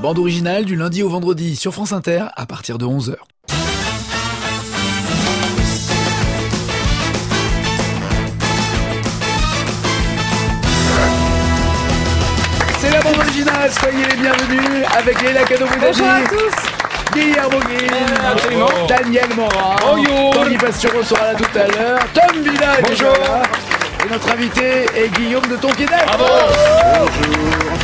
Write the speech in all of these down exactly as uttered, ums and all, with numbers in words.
bande originale du lundi au vendredi sur France Inter à partir de onze heures. C'est la bande originale, soyez les bienvenus avec Léla Cadot-Boudadi. Bonjour à tous. Guillermo Gil, Absolument. Daniel Morin, Bonjour. Tanguy Pastureau sera là tout à l'heure, Tom Villa est déjà là, et notre invité est Guillaume de Tonquédec. Bravo. Bonjour.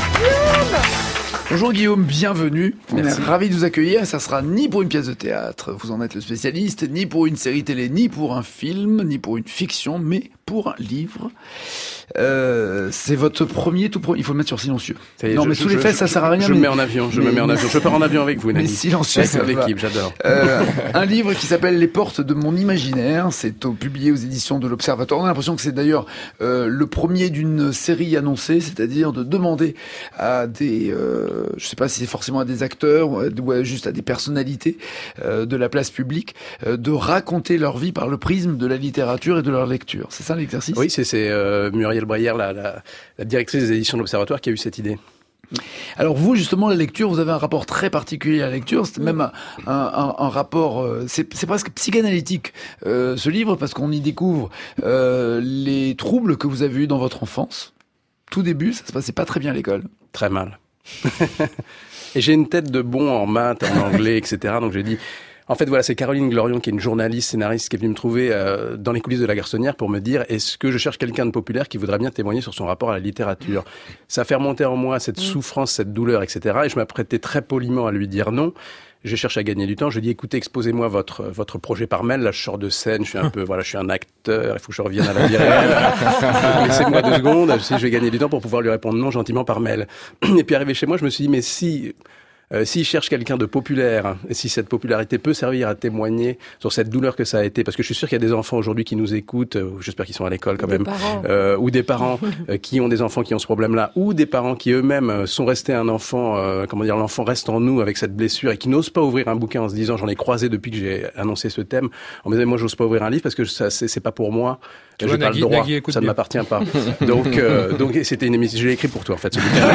Bonjour Guillaume, bienvenue. Merci. On est ravis de vous accueillir. Ça sera ni pour une pièce de théâtre, vous en êtes le spécialiste, ni pour une série télé, ni pour un film, ni pour une fiction, mais pour un livre. Euh, c'est votre premier tout premier. Il faut le mettre sur silencieux. Ça y est, non, je, mais je, sous les je, fesses, je, ça sert à rien. Je mais, me mets en avion, je mais, me mets en avion. Je pars en avion avec vous, mais Nani. silencieux, C'est ça va. l'équipe, j'adore. Euh, un livre qui s'appelle Les Portes de mon imaginaire. C'est au, publié aux éditions de l'Observatoire. On a l'impression que c'est d'ailleurs euh, le premier d'une série annoncée, c'est-à-dire de demander à des, euh, je sais pas si c'est forcément à des acteurs ou à, juste à des personnalités euh, de la place publique, euh, de raconter leur vie par le prisme de la littérature et de leur lecture. C'est ça l'exercice ? Oui, c'est, c'est euh, Muriel Breyer, la, la, la directrice des éditions de l'Observatoire, qui a eu cette idée. Alors vous, justement, la lecture, vous avez un rapport très particulier à la lecture. C'est même un, un, un, un rapport, euh, c'est, c'est presque psychanalytique, euh, ce livre, parce qu'on y découvre euh, les troubles que vous avez eus dans votre enfance. Tout début, ça se passait pas très bien à l'école. Très mal. Et j'ai une tête de bon en maths, en anglais, et cetera. Donc j'ai dit... En fait, voilà, c'est Caroline Glorion, qui est une journaliste, scénariste, qui est venue me trouver euh, dans les coulisses de La Garçonnière pour me dire, est-ce que je cherche quelqu'un de populaire qui voudrait bien témoigner sur son rapport à la littérature ? Ça a fait remonter en moi cette souffrance, cette douleur, et cetera. Et je m'apprêtais très poliment à lui dire non. Je cherche à gagner du temps. Je dis, écoutez, exposez-moi votre votre projet par mail. Là, je sors de scène. Je suis un peu, voilà, je suis un acteur. Il faut que je revienne à la vie réelle. Laissez-moi deux secondes. Si je vais gagner du temps pour pouvoir lui répondre non gentiment par mail. Et puis arrivé chez moi, je me suis dit, mais si Euh, s'il cherche quelqu'un de populaire, et si cette popularité peut servir à témoigner sur cette douleur que ça a été, parce que je suis sûr qu'il y a des enfants aujourd'hui qui nous écoutent, euh, j'espère qu'ils sont à l'école quand Des même, parents. euh, ou des parents euh, qui ont des enfants qui ont ce problème-là, ou des parents qui eux-mêmes sont restés un enfant, euh, comment dire, l'enfant reste en nous avec cette blessure et qui n'osent pas ouvrir un bouquin en se disant, j'en ai croisé depuis que j'ai annoncé ce thème, en me disant, moi j'ose pas ouvrir un livre parce que ça, c'est, c'est pas pour moi. Tu J'ai vois, pas Nagui, le droit, Nagui écoute ça ne bien. m'appartient pas. Donc, euh, donc c'était une émission. Je l'ai écrit pour toi en fait. Ce bouquin.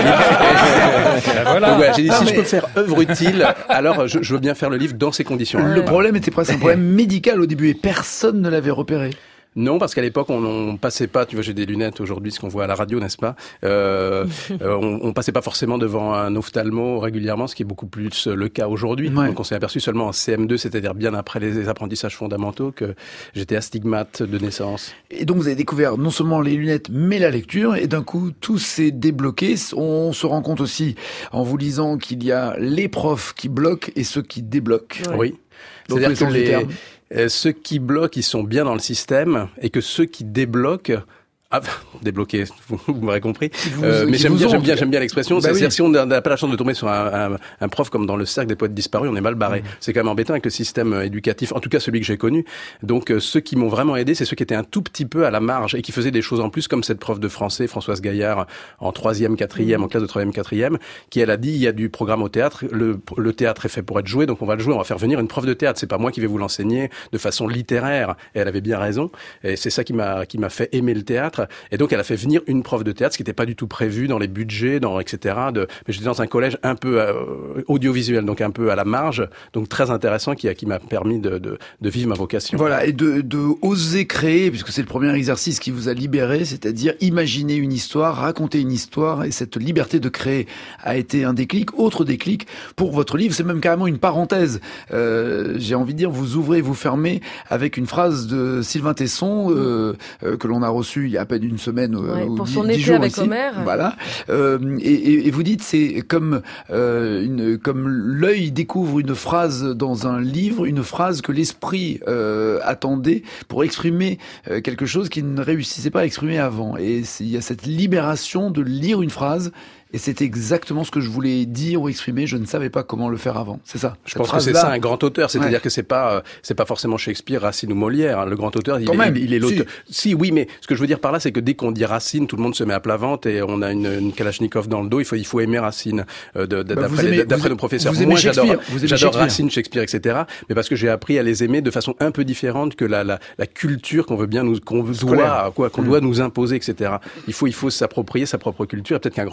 Voilà. Donc, voilà, j'ai dit Non, si mais- je peux faire œuvre utile, alors je, je veux bien faire le livre dans ces conditions. Le problème était presque un problème médical au début et personne ne l'avait repéré. Non, parce qu'à l'époque, on, on passait pas, tu vois, j'ai des lunettes aujourd'hui, ce qu'on voit à la radio, n'est-ce pas euh, euh, on, on passait pas forcément devant un ophtalmo régulièrement, ce qui est beaucoup plus le cas aujourd'hui. Ouais. Donc on s'est aperçu seulement en C M deux, c'est-à-dire bien après les apprentissages fondamentaux, que j'étais astigmate de naissance. Et donc vous avez découvert non seulement les lunettes, mais la lecture, et d'un coup tout s'est débloqué. On se rend compte aussi, en vous lisant, qu'il y a les profs qui bloquent et ceux qui débloquent. Ouais. Oui. Dans tous C'est-à-dire les que sens du les, terme. euh, ceux qui bloquent, ils sont bien dans le système, et que ceux qui débloquent, ah, débloquer, vous, vous m'aurez compris. vous- Euh, mais qui j'aime vous bien, ont, j'aime en bien, tout j'aime bien l'expression. Bah C'est-à-dire oui. si on n'a pas la chance de tomber sur un, un, un prof comme dans le cercle des poètes disparus, on est mal barré. Mmh. C'est quand même embêtant avec le système euh, éducatif, en tout cas celui que j'ai connu. Donc euh, ceux qui m'ont vraiment aidé, c'est ceux qui étaient un tout petit peu à la marge et qui faisaient des choses en plus, comme cette prof de français, Françoise Gaillard, en troisième, quatrième, en classe de troisième, quatrième, qui elle a dit, il y a du programme au théâtre, le, le théâtre est fait pour être joué, donc on va le jouer, on va faire venir une prof de théâtre. C'est pas moi qui vais vous l'enseigner de façon littéraire. Et elle avait bien raison. Et c'est ça qui m'a qui m'a fait aimer le théâtre. Et donc elle a fait venir une prof de théâtre, ce qui n'était pas du tout prévu dans les budgets, dans et cetera. De, mais j'étais dans un collège un peu euh, audiovisuel, donc un peu à la marge, donc très intéressant, qui a qui m'a permis de, de de vivre ma vocation. Voilà, et de, de oser créer, puisque c'est le premier exercice qui vous a libéré, c'est-à-dire imaginer une histoire, raconter une histoire, et cette liberté de créer a été un déclic. Autre déclic pour votre livre, c'est même carrément une parenthèse. Euh, j'ai envie de dire, vous ouvrez, vous fermez avec une phrase de Sylvain Tesson euh, euh, que l'on a reçue il y a à peine une semaine. Euh, Ouais, ou pour dix- son dix été jours avec ici. Homer. Voilà. Euh, et, et, et vous dites, c'est comme euh, une, comme l'œil découvre une phrase dans un livre, une phrase que l'esprit euh, attendait pour exprimer euh, quelque chose qu'il ne réussissait pas à exprimer avant. Et c'est- il y a cette libération de lire une phrase. Et c'est exactement ce que je voulais dire ou exprimer. Je ne savais pas comment le faire avant. C'est ça. Je Cette pense que c'est phrase-là. ça un grand auteur, c'est-à-dire Ouais. que c'est pas euh, c'est pas forcément Shakespeare, Racine ou Molière. Hein. Le grand auteur, il, Quand est, même, il, il est l'auteur. si. Si, oui, mais ce que je veux dire par là, c'est que dès qu'on dit Racine, tout le monde se met à plat ventre et on a une, une Kalachnikov dans le dos. Il faut il faut aimer Racine. Euh, de, de, Bah, vous d'après aimez- les, d'après vous- nos professeurs. vous aimez Moi, j'adore Shakespeare, vous aimez j'adore Shakespeare. Racine, Shakespeare, et cetera. Mais parce que j'ai appris à les aimer de façon un peu différente que la la, la culture qu'on veut bien nous qu'on doit Scolaire. quoi qu'on Mm. doit nous imposer, et cetera. Il faut il faut s'approprier sa propre culture. Et peut-être qu'un grand auteur se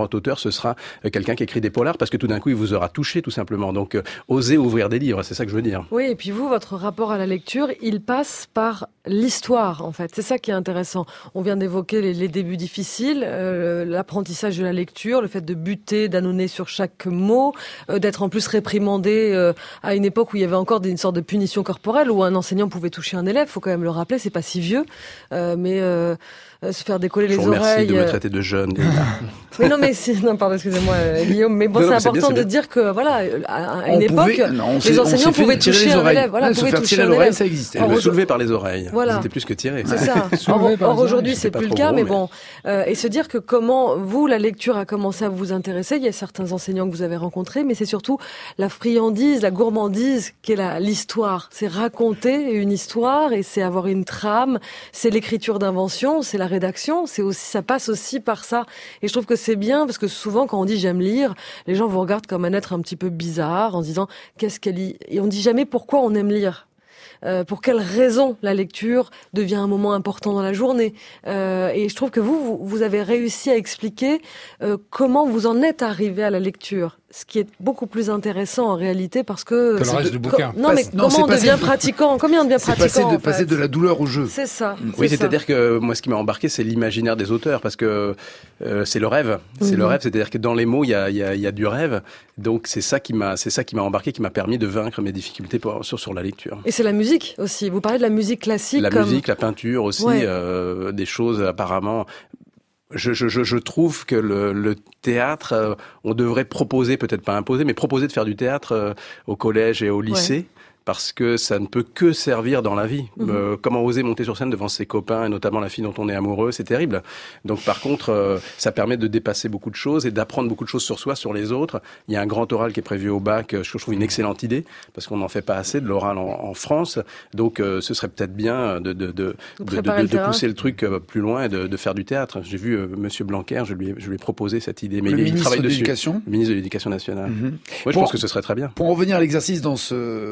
ce sera quelqu'un qui écrit des polars, parce que tout d'un coup, il vous aura touché, tout simplement. Donc, euh, osez ouvrir des livres, c'est ça que je veux dire. Oui, et puis vous, votre rapport à la lecture, il passe par l'histoire, en fait. C'est ça qui est intéressant. On vient d'évoquer les, les débuts difficiles, euh, l'apprentissage de la lecture, le fait de buter, d'annoncer sur chaque mot, euh, d'être en plus réprimandé euh, à une époque où il y avait encore une sorte de punition corporelle, où un enseignant pouvait toucher un élève. Faut quand même le rappeler, c'est pas si vieux, euh, mais euh, euh, se faire décoller je les vous remercie oreilles. de me euh... traiter de jeune. Mais non, mais si, non, pardon, excusez-moi, euh, Guillaume. Mais bon, non, c'est non, c'est important bien, de bien. dire que, voilà, à, à une on époque, pouvait, non, les enseignants pouvaient toucher un élève. Voilà, ouais, pouvaient se faire toucher tirer un l'oreille, élève. ça existait. Le soulever par les oreilles. Voilà. C'était plus que tirer. C'est ça. Soulever Or, par or les aujourd'hui, oreilles. c'est C'était plus pas le trop cas, gros, mais mais- bon. Euh, et se dire que comment, vous, la lecture a commencé à vous intéresser. Il y a certains enseignants que vous avez rencontrés, mais c'est surtout la friandise, la gourmandise qui est la, l'histoire. C'est raconter une histoire et c'est avoir une trame. C'est l'écriture d'invention, c'est la rédaction. C'est aussi, ça passe aussi par ça. Et je trouve que c'est bien parce que souvent, quand on dit j'aime lire, les gens vous regardent comme un être un petit peu bizarre en se disant qu'est-ce qu'elle lit. Et on dit jamais pourquoi on aime lire. Euh, pour quelles raisons la lecture devient un moment important dans la journée. Euh, et je trouve que vous, vous, vous avez réussi à expliquer euh, comment vous en êtes arrivé à la lecture. Ce qui est beaucoup plus intéressant en réalité parce que... Que le reste de, du bouquin. Co- non, mais Non, comment c'est on passer- devient pratiquant? Combien on devient C'est pratiquant passer de, en passer fait de la douleur au jeu. C'est ça. Oui, c'est c'est-à-dire ça. que moi, ce qui m'a embarqué, c'est l'imaginaire des auteurs, parce que euh, c'est le rêve. C'est Mhm. le rêve, c'est-à-dire que dans les mots, il y a, il y a, il y a du rêve. Donc c'est ça qui m'a, c'est ça qui m'a embarqué, qui m'a permis de vaincre mes difficultés pour, sur, sur la lecture. Et c'est la musique aussi. Vous parlez de la musique classique La comme... musique, la peinture aussi, Ouais. euh, des choses apparemment. Je, je, je, je trouve que le, le théâtre, euh, on devrait proposer, peut-être pas imposer, mais proposer de faire du théâtre euh, au collège et au lycée. Ouais. Parce que ça ne peut que servir dans la vie. Mhm. Euh, comment oser monter sur scène devant ses copains, et notamment la fille dont on est amoureux, c'est terrible. Donc par contre, euh, ça permet de dépasser beaucoup de choses et d'apprendre beaucoup de choses sur soi, sur les autres. Il y a un grand oral qui est prévu au bac, euh, je trouve une excellente idée, parce qu'on n'en fait pas assez de l'oral en, en France. Donc euh, ce serait peut-être bien de, de, de, De de, préparer de, le de terrain. pousser le truc euh, plus loin et de, de faire du théâtre. J'ai vu euh, Monsieur Blanquer, je lui, ai, je lui ai proposé cette idée, mais Le il, il ministre travaille de dessus. l'Éducation. Le ministre de l'Éducation nationale. Mhm. Moi, je Bon. pense que ce serait très bien. Pour en revenir à l'exercice dans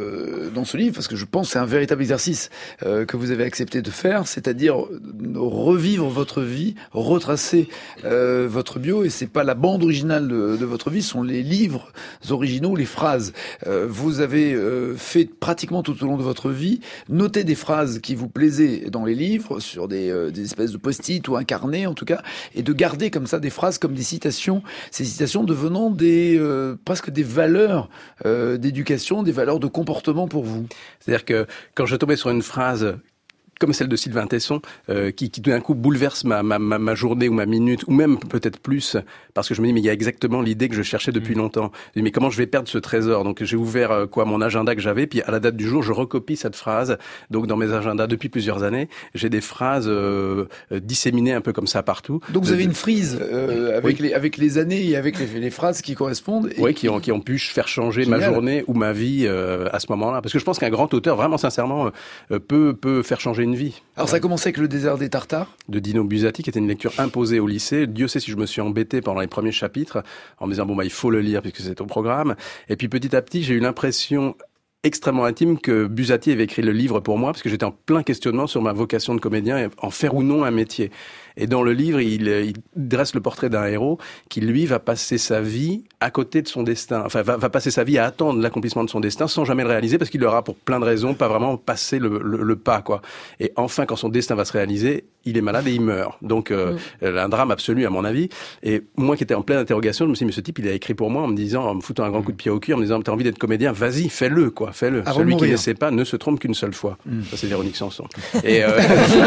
ce dans ce livre, parce que je pense que c'est un véritable exercice euh, que vous avez accepté de faire, c'est-à-dire revivre votre vie, retracer euh, votre bio, et c'est pas la bande originale de, de votre vie, ce sont les livres originaux, les phrases. Euh, vous avez euh, fait pratiquement tout au long de votre vie noter des phrases qui vous plaisaient dans les livres, sur des, euh, des espèces de post-it ou un carnet en tout cas, et de garder comme ça des phrases comme des citations, ces citations devenant des euh, presque des valeurs euh, d'éducation, des valeurs de comportement pour vous. C'est-à-dire que quand je tombais sur une phrase comme celle de Sylvain Tesson, euh, qui, qui tout d'un coup bouleverse ma, ma, ma, ma journée ou ma minute, ou même peut-être plus, parce que je me dis, mais il y a exactement l'idée que je cherchais depuis mmh. longtemps. Je dis, mais comment je vais perdre ce trésor? Donc j'ai ouvert euh, quoi mon agenda que j'avais, puis à la date du jour, je recopie cette phrase. Donc dans mes agendas depuis plusieurs années, j'ai des phrases euh, euh, disséminées un peu comme ça partout. Donc vous de, avez une frise euh, avec, oui. les, avec les années et avec les, les phrases qui correspondent. Et oui, qui ont, qui ont pu faire changer Génial. ma journée ou ma vie euh, à ce moment-là. Parce que je pense qu'un grand auteur, vraiment sincèrement, euh, peut, peut faire changer une vie. Alors ça a commencé avec Le désert des Tartares de Dino Buzzati, qui était une lecture imposée au lycée. Dieu sait si je me suis embêté pendant les premiers chapitres en me disant bon bah il faut le lire puisque c'est au programme. Et puis petit à petit j'ai eu l'impression extrêmement intime que Buzzati avait écrit le livre pour moi parce que j'étais en plein questionnement sur ma vocation de comédien et en faire ou non un métier. Et dans le livre, il, il dresse le portrait d'un héros qui, lui, va passer sa vie à côté de son destin. Enfin, va, va passer sa vie à attendre l'accomplissement de son destin sans jamais le réaliser parce qu'il aura, pour plein de raisons, pas vraiment passé le, le, le pas, quoi. Et enfin, quand son destin va se réaliser, il est malade et il meurt. Donc, euh, mmh. un drame absolu, à mon avis. Et moi qui étais en pleine interrogation, je me suis dit, mais ce type, il a écrit pour moi en me disant, en me foutant un grand coup de pied au cul, en me disant, t'as envie d'être comédien, vas-y, fais-le, quoi, fais-le. Avant Celui qui ne sait pas ne se trompe qu'une seule fois. Mmh. Ça, c'est Véronique Sanson. Et, euh,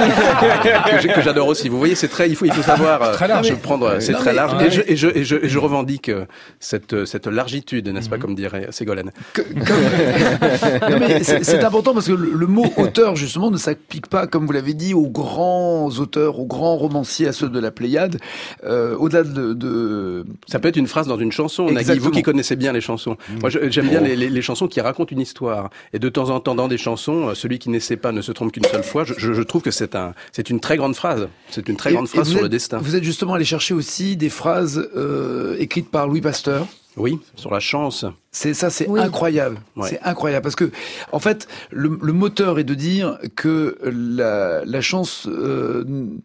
que, que j'adore aussi. Vous voyez, c'est très, il faut, il faut savoir. Très large. Je prendre, c'est non, très mais, large. ouais. Et, je, et, je, et, je, et je revendique cette, cette largitude, n'est-ce mm-hmm. pas, comme dirait Ségolène. Que, comme... non, mais c'est, c'est important parce que le, le mot auteur, justement, ne s'applique pas, comme vous l'avez dit, aux grands auteurs, aux grands romanciers, à ceux de la Pléiade. Euh, au-delà de, de... Ça peut être une phrase dans une chanson. Nagui, vous qui connaissez bien les chansons. Mmh. Moi, je, j'aime bien oh. les, les, les chansons qui racontent une histoire. Et de temps en temps, dans des chansons, celui qui n'essaie pas ne se trompe qu'une seule fois. Je, je, je trouve que c'est un, c'est une très grande phrase. C'est une très et, grande phrase sur êtes, le destin. Vous êtes justement allé chercher aussi des phrases euh, écrites par Louis Pasteur. Oui, sur la chance. C'est ça, c'est oui. incroyable. Ouais. C'est incroyable parce que, en fait, le, le moteur est de dire que la, la chance euh,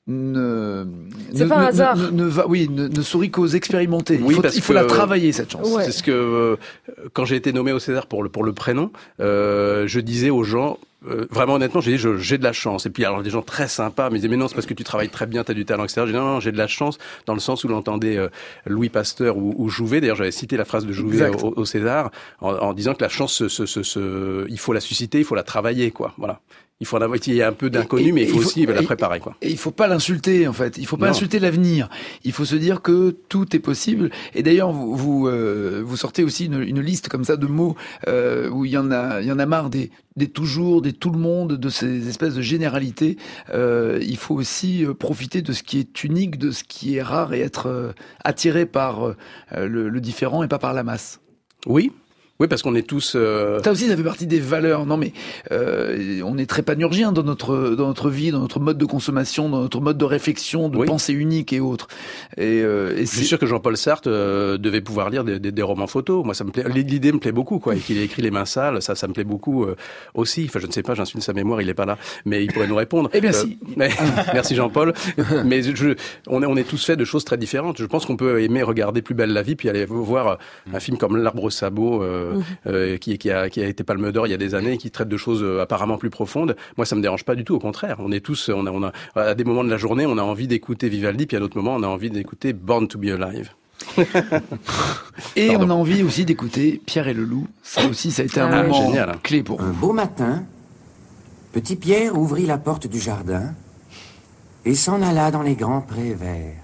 ne, c'est ne, pas un ne, hasard. ne, ne va, oui, ne, ne sourit qu'aux expérimentés. Oui, il faut, parce il faut que, la travailler, cette chance. Ouais. C'est ce que, euh, quand j'ai été nommé au César pour le, pour le prénom, euh, je disais aux gens, euh, vraiment honnêtement, j'ai dit, je, j'ai de la chance. Et puis, alors, des gens très sympas me disaient, mais non, c'est parce que tu travailles très bien, t'as du talent, et cetera. J'ai dit, non, non, j'ai de la chance, dans le sens où l'entendait euh, Louis Pasteur ou, ou Jouvet. D'ailleurs, j'avais cité la phrase de Jouvet au, au César, en, en disant que la chance, se, se, se, se, il faut la susciter, il faut la travailler, quoi. Voilà. Il faut en avoir, il y a un peu d'inconnu, mais il faut, il faut aussi la préparer, quoi. Et il faut pas l'insulter, en fait. Il faut pas non. insulter l'avenir. Il faut se dire que tout est possible. Et d'ailleurs, vous vous, euh, vous sortez aussi une, une liste comme ça de mots euh, où il y en a, il y en a marre des, des toujours, des tout le monde, de ces espèces de généralités. Euh, il faut aussi profiter de ce qui est unique, de ce qui est rare, et être euh, attiré par euh, le, le différent et pas par la masse. Oui. Oui, parce qu'on est tous. Euh... Ça aussi, ça fait partie des valeurs. Non, mais euh, on est très panurgien dans notre dans notre vie, dans notre mode de consommation, dans notre mode de réflexion, de oui. pensée unique et autres. Et, euh, et je suis sûr que Jean-Paul Sartre euh, devait pouvoir lire des, des, des romans photos. Moi, ça me plaît. L'idée me plaît beaucoup, quoi. Et qu'il ait écrit Les Mains sales, ça, ça me plaît beaucoup euh, aussi. Enfin, je ne sais pas, j'insulte sa mémoire, il est pas là, mais il pourrait nous répondre. Eh bien, euh, si. Mais, merci Jean-Paul. Mais je, on est on est tous faits de choses très différentes. Je pense qu'on peut aimer regarder Plus belle la vie, puis aller voir un film comme L'Arbre au sabot, euh, mmh. euh, qui Qui, qui, a, qui a été Palme d'Or il y a des années et qui traite de choses euh, apparemment plus profondes. Moi, ça me dérange pas du tout, au contraire. On est tous, on a, on a, à des moments de la journée, on a envie d'écouter Vivaldi, puis à d'autres moments, on a envie d'écouter Born to be Alive. Et Pardon. On a envie aussi d'écouter Pierre et le Loup. Ça aussi, ça a été un ah, moment génial, hein. clé pour vous. Un beau matin, petit Pierre ouvrit la porte du jardin et s'en alla dans les grands prés verts.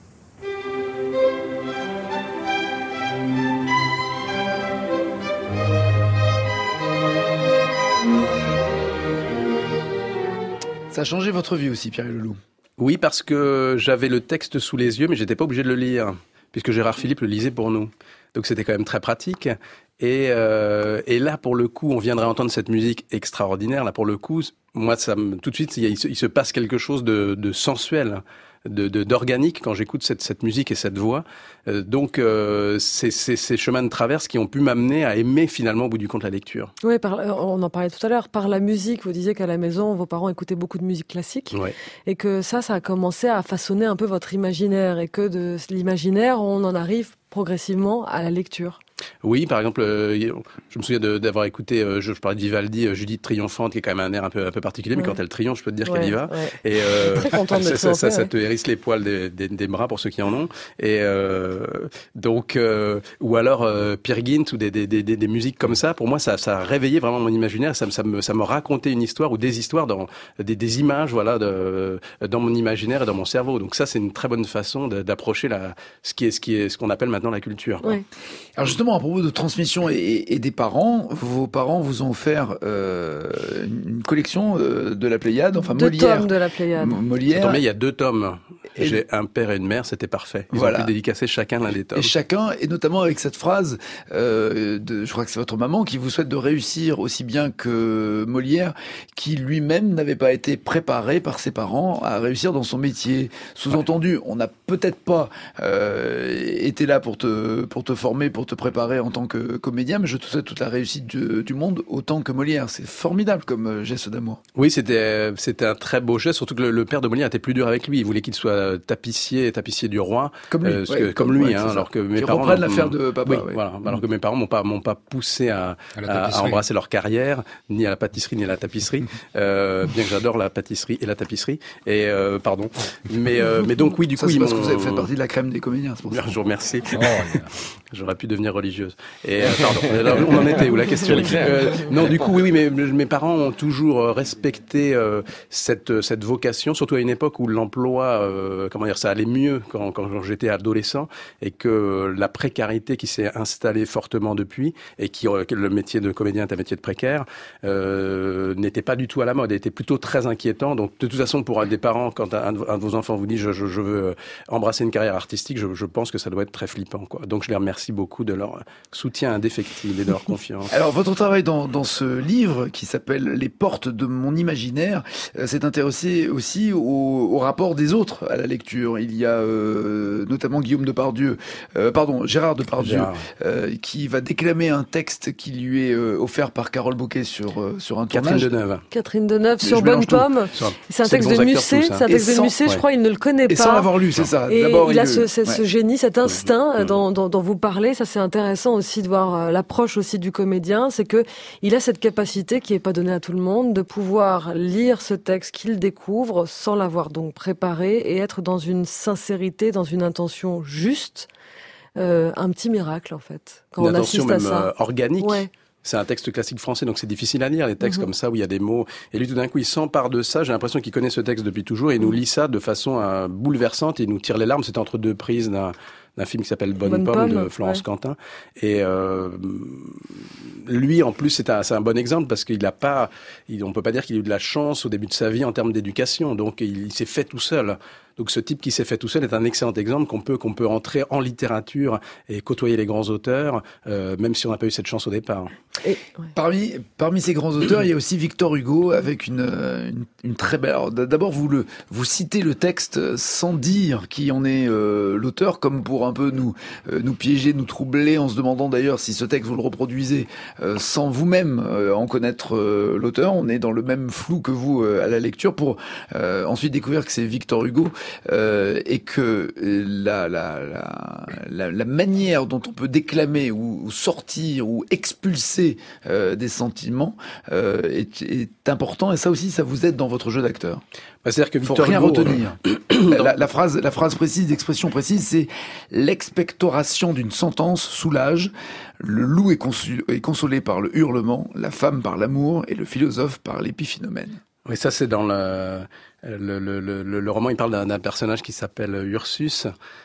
Ça a changé votre vie aussi, Pierre et le Loup. Oui, parce que j'avais le texte sous les yeux, mais j'étais pas obligé de le lire, puisque Gérard Philippe le lisait pour nous. Donc c'était quand même très pratique. Et, euh, et là, pour le coup, on viendrait entendre cette musique extraordinaire. Là, pour le coup, moi, ça me, tout de suite, il, il, se, il se passe quelque chose de, de sensuel, de, de, d'organique quand j'écoute cette, cette musique et cette voix. Euh, donc, euh, c'est, c'est ces chemins de traverse qui ont pu m'amener à aimer finalement au bout du compte la lecture. Oui, par, on en parlait tout à l'heure. Par la musique, vous disiez qu'à la maison, vos parents écoutaient beaucoup de musique classique. Ouais. Et que ça, ça a commencé à façonner un peu votre imaginaire. Et que de l'imaginaire, on en arrive progressivement à la lecture. Oui, par exemple, euh, je me souviens de, d'avoir écouté, euh, je, je parlais de Vivaldi, euh, Judith triomphante, qui est quand même un air un peu, un peu particulier, mais ouais. quand elle triomphe, je peux te dire ouais, qu'elle y va. Ouais. Et euh, très contente de ça, ça, ça, ouais. ça te hérisse les poils des, des, des bras pour ceux qui en ont. Et euh, donc, euh, ou alors euh, Peer Gynt ou des, des, des, des musiques comme ça. Pour moi, ça, ça a réveillé vraiment mon imaginaire. Ça, ça me, ça me racontait une histoire ou des histoires dans des, des images, voilà, de, dans mon imaginaire et dans mon cerveau. Donc ça, c'est une très bonne façon de, d'approcher la, ce qui est, ce qui est, ce qu'on appelle maintenant la culture. Ouais. Alors justement, à propos de transmission et, et des parents, vos parents vous ont offert euh, une collection euh, de la Pléiade, enfin deux Molière. tomes de la Pléiade. Molière. Attends, mais il y a deux tomes. Et j'ai un père et une mère, c'était parfait. Ils voilà. ont pu dédicacer chacun l'un des tomes. Et chacun, et notamment avec cette phrase, euh, de, je crois que c'est votre maman qui vous souhaite de réussir aussi bien que Molière, qui lui-même n'avait pas été préparé par ses parents à réussir dans son métier. Sous-entendu, ouais. on n'a peut-être pas euh, été là pour te pour te former, pour te préparer en tant que comédien, mais je te souhaite toute la réussite du, du monde autant que Molière. C'est formidable comme geste d'amour. Oui, c'était c'était un très beau geste, surtout que le, le père de Molière était plus dur avec lui. Il voulait qu'il soit tapissier, tapissier du roi, comme lui, euh, ouais, que, comme, comme lui, ouais, hein, alors que mes qui parents reprennent l'affaire de papa. Oui, ouais. voilà. Alors que mes parents m'ont pas m'ont pas poussé à, à, à, à embrasser leur carrière, ni à la pâtisserie ni à la tapisserie. euh, bien que j'adore la pâtisserie et la tapisserie. Et euh, pardon. Mais euh, mais donc oui, du ça, coup, c'est ils parce m'ont... que vous avez fait partie de la crème des comédiens. C'est pour ça. Je vous remercie. Oh, yeah. J'aurais pu devenir religieuse. Et euh, pardon. Alors, on en était où la question euh, Non, du coup, oui, oui, mais mes parents ont toujours respecté euh, cette cette vocation, surtout à une époque où l'emploi, euh, comment dire, ça allait mieux quand quand j'étais adolescent et que la précarité qui s'est installée fortement depuis et qui que le métier de comédien est un métier de précaire euh, n'était pas du tout à la mode, était plutôt très inquiétant. Donc de toute façon, pour un des parents, quand un de, un de vos enfants vous dit je, je, je veux embrasser une carrière artistique, je, je pense que ça doit être très flippant, quoi. Donc je les remercie. merci beaucoup de leur soutien indéfectible et de leur confiance. Alors, votre travail dans, dans ce livre qui s'appelle « Les portes de mon imaginaire » euh, s'est intéressé aussi au, au rapport des autres à la lecture. Il y a euh, notamment Guillaume Depardieu, euh, pardon, Gérard Depardieu, Gérard. Euh, qui va déclamer un texte qui lui est euh, offert par Carole Bouquet sur, euh, sur un Catherine tournage. Deneuve. Catherine Deneuve sur Bonne Pomme. C'est un texte de Musset, c'est un texte de Musset, je crois, il ne le connaît pas. Et sans l'avoir lu, c'est ça. Et D'abord, il a il ce, le... ce, ouais. ce génie, cet instinct dont, dont, dont vous parlez. Ça, c'est intéressant aussi de voir l'approche aussi du comédien. C'est que il a cette capacité qui est pas donnée à tout le monde de pouvoir lire ce texte qu'il découvre sans l'avoir donc préparé et être dans une sincérité, dans une intention juste. Euh, un petit miracle, en fait. Quand une on intention assiste même à ça. Euh, organique. Ouais. C'est un texte classique français, donc c'est difficile à lire, les textes mmh. comme ça, où il y a des mots. Et lui, tout d'un coup, il s'empare de ça. J'ai l'impression qu'il connaît ce texte depuis toujours et il nous lit ça de façon euh, bouleversante et il nous tire les larmes. C'était entre deux prises d'un, d'un film qui s'appelle Bonne, Bonne Pomme, Pomme de Florence ouais. Quentin. Et euh, lui, en plus, c'est un, c'est un bon exemple parce qu'il a pas, il, on peut pas dire qu'il a eu de la chance au début de sa vie en termes d'éducation. Donc, il, il s'est fait tout seul. Donc ce type qui s'est fait tout seul est un excellent exemple qu'on peut qu'on peut entrer en littérature et côtoyer les grands auteurs, euh, même si on n'a pas eu cette chance au départ. Et, ouais. Parmi parmi ces grands auteurs, il y a aussi Victor Hugo avec une une, une très belle. Alors, d'abord, vous le vous citez le texte sans dire qui en est euh, l'auteur, comme pour un peu nous euh, nous piéger, nous troubler, en se demandant d'ailleurs si ce texte vous le reproduisez euh, sans vous-même euh, en connaître euh, l'auteur. On est dans le même flou que vous euh, à la lecture pour euh, ensuite découvrir que c'est Victor Hugo. Euh, et que la, la, la, la, la manière dont on peut déclamer ou, ou sortir ou expulser euh, des sentiments euh, est, est important, et ça aussi, ça vous aide dans votre jeu d'acteur. Bah, c'est-à-dire que Victor Victor rien Hugo, retenir. la, la phrase, la phrase précise, l'expression précise, c'est l'expectoration d'une sentence soulage. Le loup est, consul, est consolé par le hurlement, la femme par l'amour et le philosophe par l'épiphénomène. Oui, ça c'est dans le le, le, le, le roman. Il parle d'un, d'un personnage qui s'appelle Ursus.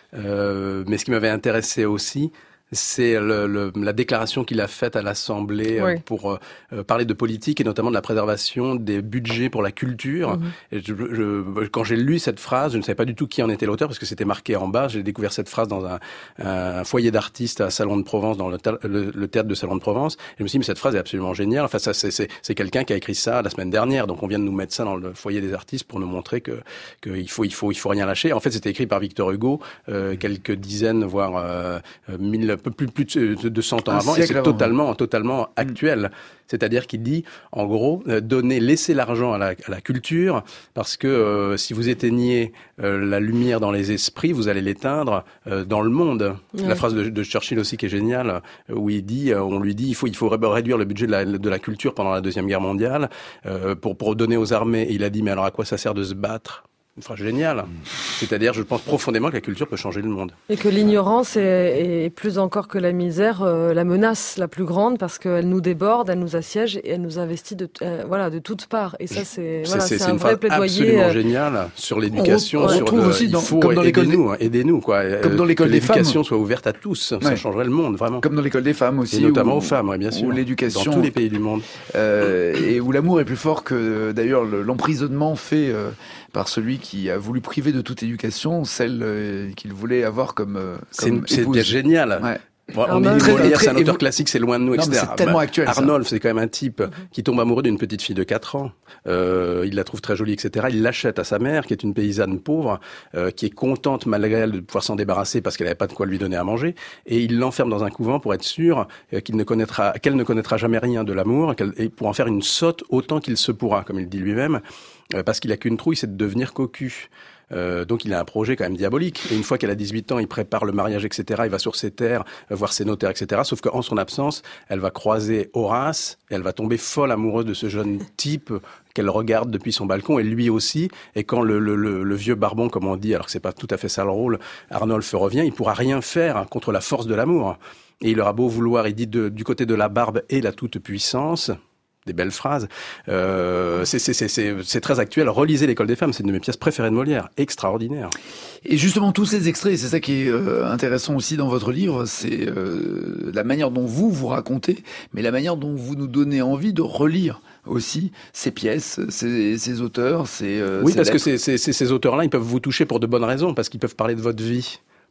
Euh, mais ce qui m'avait intéressé aussi, c'est le, le, la déclaration qu'il a faite à l'Assemblée oui. pour euh, parler de politique et notamment de la préservation des budgets pour la culture. Mmh. Et je, je, quand j'ai lu cette phrase, je ne savais pas du tout qui en était l'auteur parce que c'était marqué en bas. J'ai découvert cette phrase dans un, un foyer d'artistes à Salon de Provence, dans le, le, le théâtre de Salon de Provence. Et je me suis dit, mais cette phrase est absolument géniale. Enfin, ça, c'est, c'est, c'est quelqu'un qui a écrit ça la semaine dernière. Donc, on vient de nous mettre ça dans le foyer des artistes pour nous montrer que qu'il faut, il faut, il faut rien lâcher. En fait, c'était écrit par Victor Hugo euh, quelques dizaines, voire euh, mille, un peu plus, plus de cent ans un avant, et c'est avant. totalement, totalement actuel. Mmh. C'est-à-dire qu'il dit, en gros, euh, donner, laisser l'argent à la, à la culture, parce que euh, si vous éteignez euh, la lumière dans les esprits, vous allez l'éteindre euh, dans le monde. Ouais. La phrase de, de Churchill aussi qui est géniale, où il dit, euh, on lui dit, il faut, il faut réduire le budget de la, de la culture pendant la Deuxième Guerre mondiale euh, pour, pour donner aux armées. Et il a dit, mais alors à quoi ça sert de se battre ? Une phrase géniale. Mmh. C'est-à-dire, je pense profondément que la culture peut changer le monde. Et que l'ignorance est, est plus encore que la misère, euh, la menace la plus grande, parce qu'elle nous déborde, elle nous assiège et elle nous investit de, euh, voilà, de toutes parts. Et ça, c'est, c'est, voilà, c'est, c'est, c'est un une vrai phrase plaidoyer. Absolument euh... géniale sur l'éducation, on, on sur le, aussi dans, il faut comme dans l'école aidez-nous, des... aidez-nous, quoi. Comme dans l'école que des femmes. L'éducation soit ouverte à tous, ouais. Ça changerait le monde, vraiment. Comme dans l'école des femmes aussi. Et notamment où, aux femmes, ouais, bien sûr. Où l'éducation. Dans tous les pays du monde. Euh, et où l'amour est plus fort que, d'ailleurs, l'emprisonnement fait euh, par celui qui a voulu priver de toute éducation, celle euh, qu'il voulait avoir comme, euh, comme c'est, c'était génial. Ouais. Bon, on est très, Molière, très, c'est un auteur vous... classique, c'est loin de nous, non, et cetera. C'est tellement actuel. Arnolphe, c'est quand même un type mm-hmm. qui tombe amoureux d'une petite fille de quatre ans. Euh, il la trouve très jolie, et cetera. Il l'achète à sa mère, qui est une paysanne pauvre, euh, qui est contente malgré elle de pouvoir s'en débarrasser parce qu'elle n'avait pas de quoi lui donner à manger. Et il l'enferme dans un couvent pour être sûr euh, qu'il ne connaîtra, qu'elle ne connaîtra jamais rien de l'amour, qu'elle, et pour en faire une sotte autant qu'il se pourra, comme il dit lui-même, euh, parce qu'il a qu'une trouille, c'est de devenir cocu. Euh, donc il a un projet quand même diabolique. Et une fois qu'elle a dix-huit ans, il prépare le mariage, et cetera. Il va sur ses terres, euh, voir ses notaires, et cetera. Sauf qu'en son absence, elle va croiser Horace et elle va tomber folle amoureuse de ce jeune type qu'elle regarde depuis son balcon, et lui aussi. Et quand le, le, le, le vieux barbon, comme on dit, alors que c'est pas tout à fait ça le rôle, Arnolphe revient, il pourra rien faire hein, contre la force de l'amour. Et il aura beau vouloir, il dit de, du côté de la barbe et la toute-puissance. Des belles phrases. Euh, c'est, c'est, c'est, c'est, c'est très actuel. Relisez l'École des femmes, c'est une de mes pièces préférées de Molière. Extraordinaire. Et justement, tous ces extraits, c'est ça qui est euh, intéressant aussi dans votre livre, c'est euh, la manière dont vous vous racontez, mais la manière dont vous nous donnez envie de relire aussi ces pièces, ces, ces auteurs, ces... Euh, oui, ces parce lettres. que ces, ces, ces, ces auteurs-là, ils peuvent vous toucher pour de bonnes raisons, parce qu'ils peuvent parler de votre vie.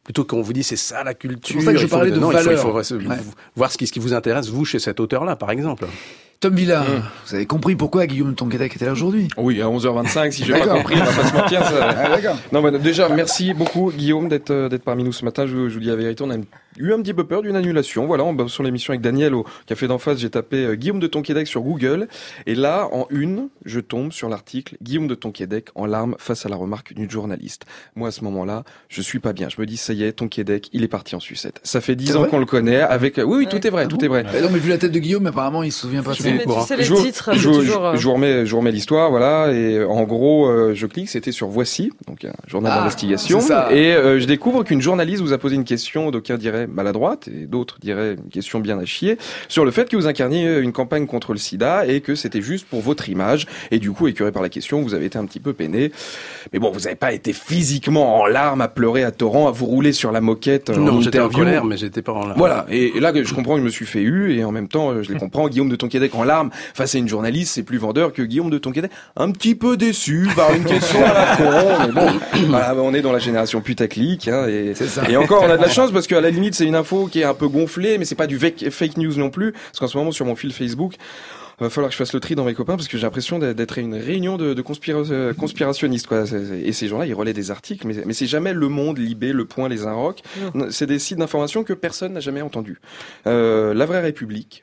plutôt qu'on vous dit c'est ça la culture. C'est pour ça que je parlais de non, valeur. Il faut, il faut ouais. voir ce qui, ce qui vous intéresse, vous, chez cet auteur-là, par exemple. Tom Villa, Mmh. vous avez compris pourquoi Guillaume de Tonquédec était là aujourd'hui? Oui, à onze heures vingt-cinq, si j'ai pas D'accord. compris, on va pas se mentir. Ça... Ah, d'accord. Non, mais déjà, merci beaucoup, Guillaume, d'être, euh, d'être parmi nous ce matin. Je, je vous dis la vérité, on a eu un petit peu peur d'une annulation. Voilà, on, bah, sur l'émission avec Daniel au café d'en face, j'ai tapé euh, Guillaume de Tonquédec sur Google. Et là, en une, je tombe sur l'article Guillaume de Tonquédec en larmes face à la remarque d'une journaliste. Moi, à ce moment-là, je suis pas bien. Je me dis, ça y est, Tonquédec, il est parti en sucette. Ça fait dix C'est ans vrai qu'on le connaît avec, oui, oui, Ouais. tout est vrai, Ah tout bon est vrai. Bah non, mais vu la tête de Guillaume, apparemment, il se souvient pas. Tu trop. sais, mais tu sais, les Je vous- titres, je, c'est vous- toujours... euh, je vous remets, je vous remets l'histoire, voilà. Et en gros, euh, je clique, c'était sur Voici, donc un journal Ah, d'investigation. c'est ça. Et euh, je découvre qu'une journaliste vous a posé une question, d'aucuns diraient maladroite, et d'autres diraient une question bien à chier, sur le fait que vous incarniez une campagne contre le sida et que c'était juste pour votre image. Et du coup, écœuré par la question, vous avez été un petit peu peiné. Mais bon, vous n'avez pas été physiquement en larmes, à pleurer à torrent, à vous rouler sur la moquette. en Non, j'étais en interview. colère, mais j'étais pas en larmes. Voilà, et, et là je comprends que je me suis fait eu, et en même temps euh, je les comprends, Guillaume de Tonquédec en larmes face à une journaliste, c'est plus vendeur que Guillaume de Tonquédec, un petit peu déçu par une question à la con, mais bon, voilà, on est dans la génération putaclic, hein, et, C'est ça. et encore on a de la chance parce qu'à la limite c'est une info qui est un peu gonflée, mais c'est pas du fake, fake news non plus, parce qu'en ce moment sur mon fil Facebook, il va falloir que je fasse le tri dans mes copains parce que j'ai l'impression d'être à une réunion de, de conspira- euh, conspirationnistes, quoi. C'est- c'est- Et ces gens-là, ils relaient des articles, mais, mais c'est jamais Le Monde, Libé, Le Point, Les Inrocks. C'est des sites d'information que personne n'a jamais entendu. Euh, La Vraie République,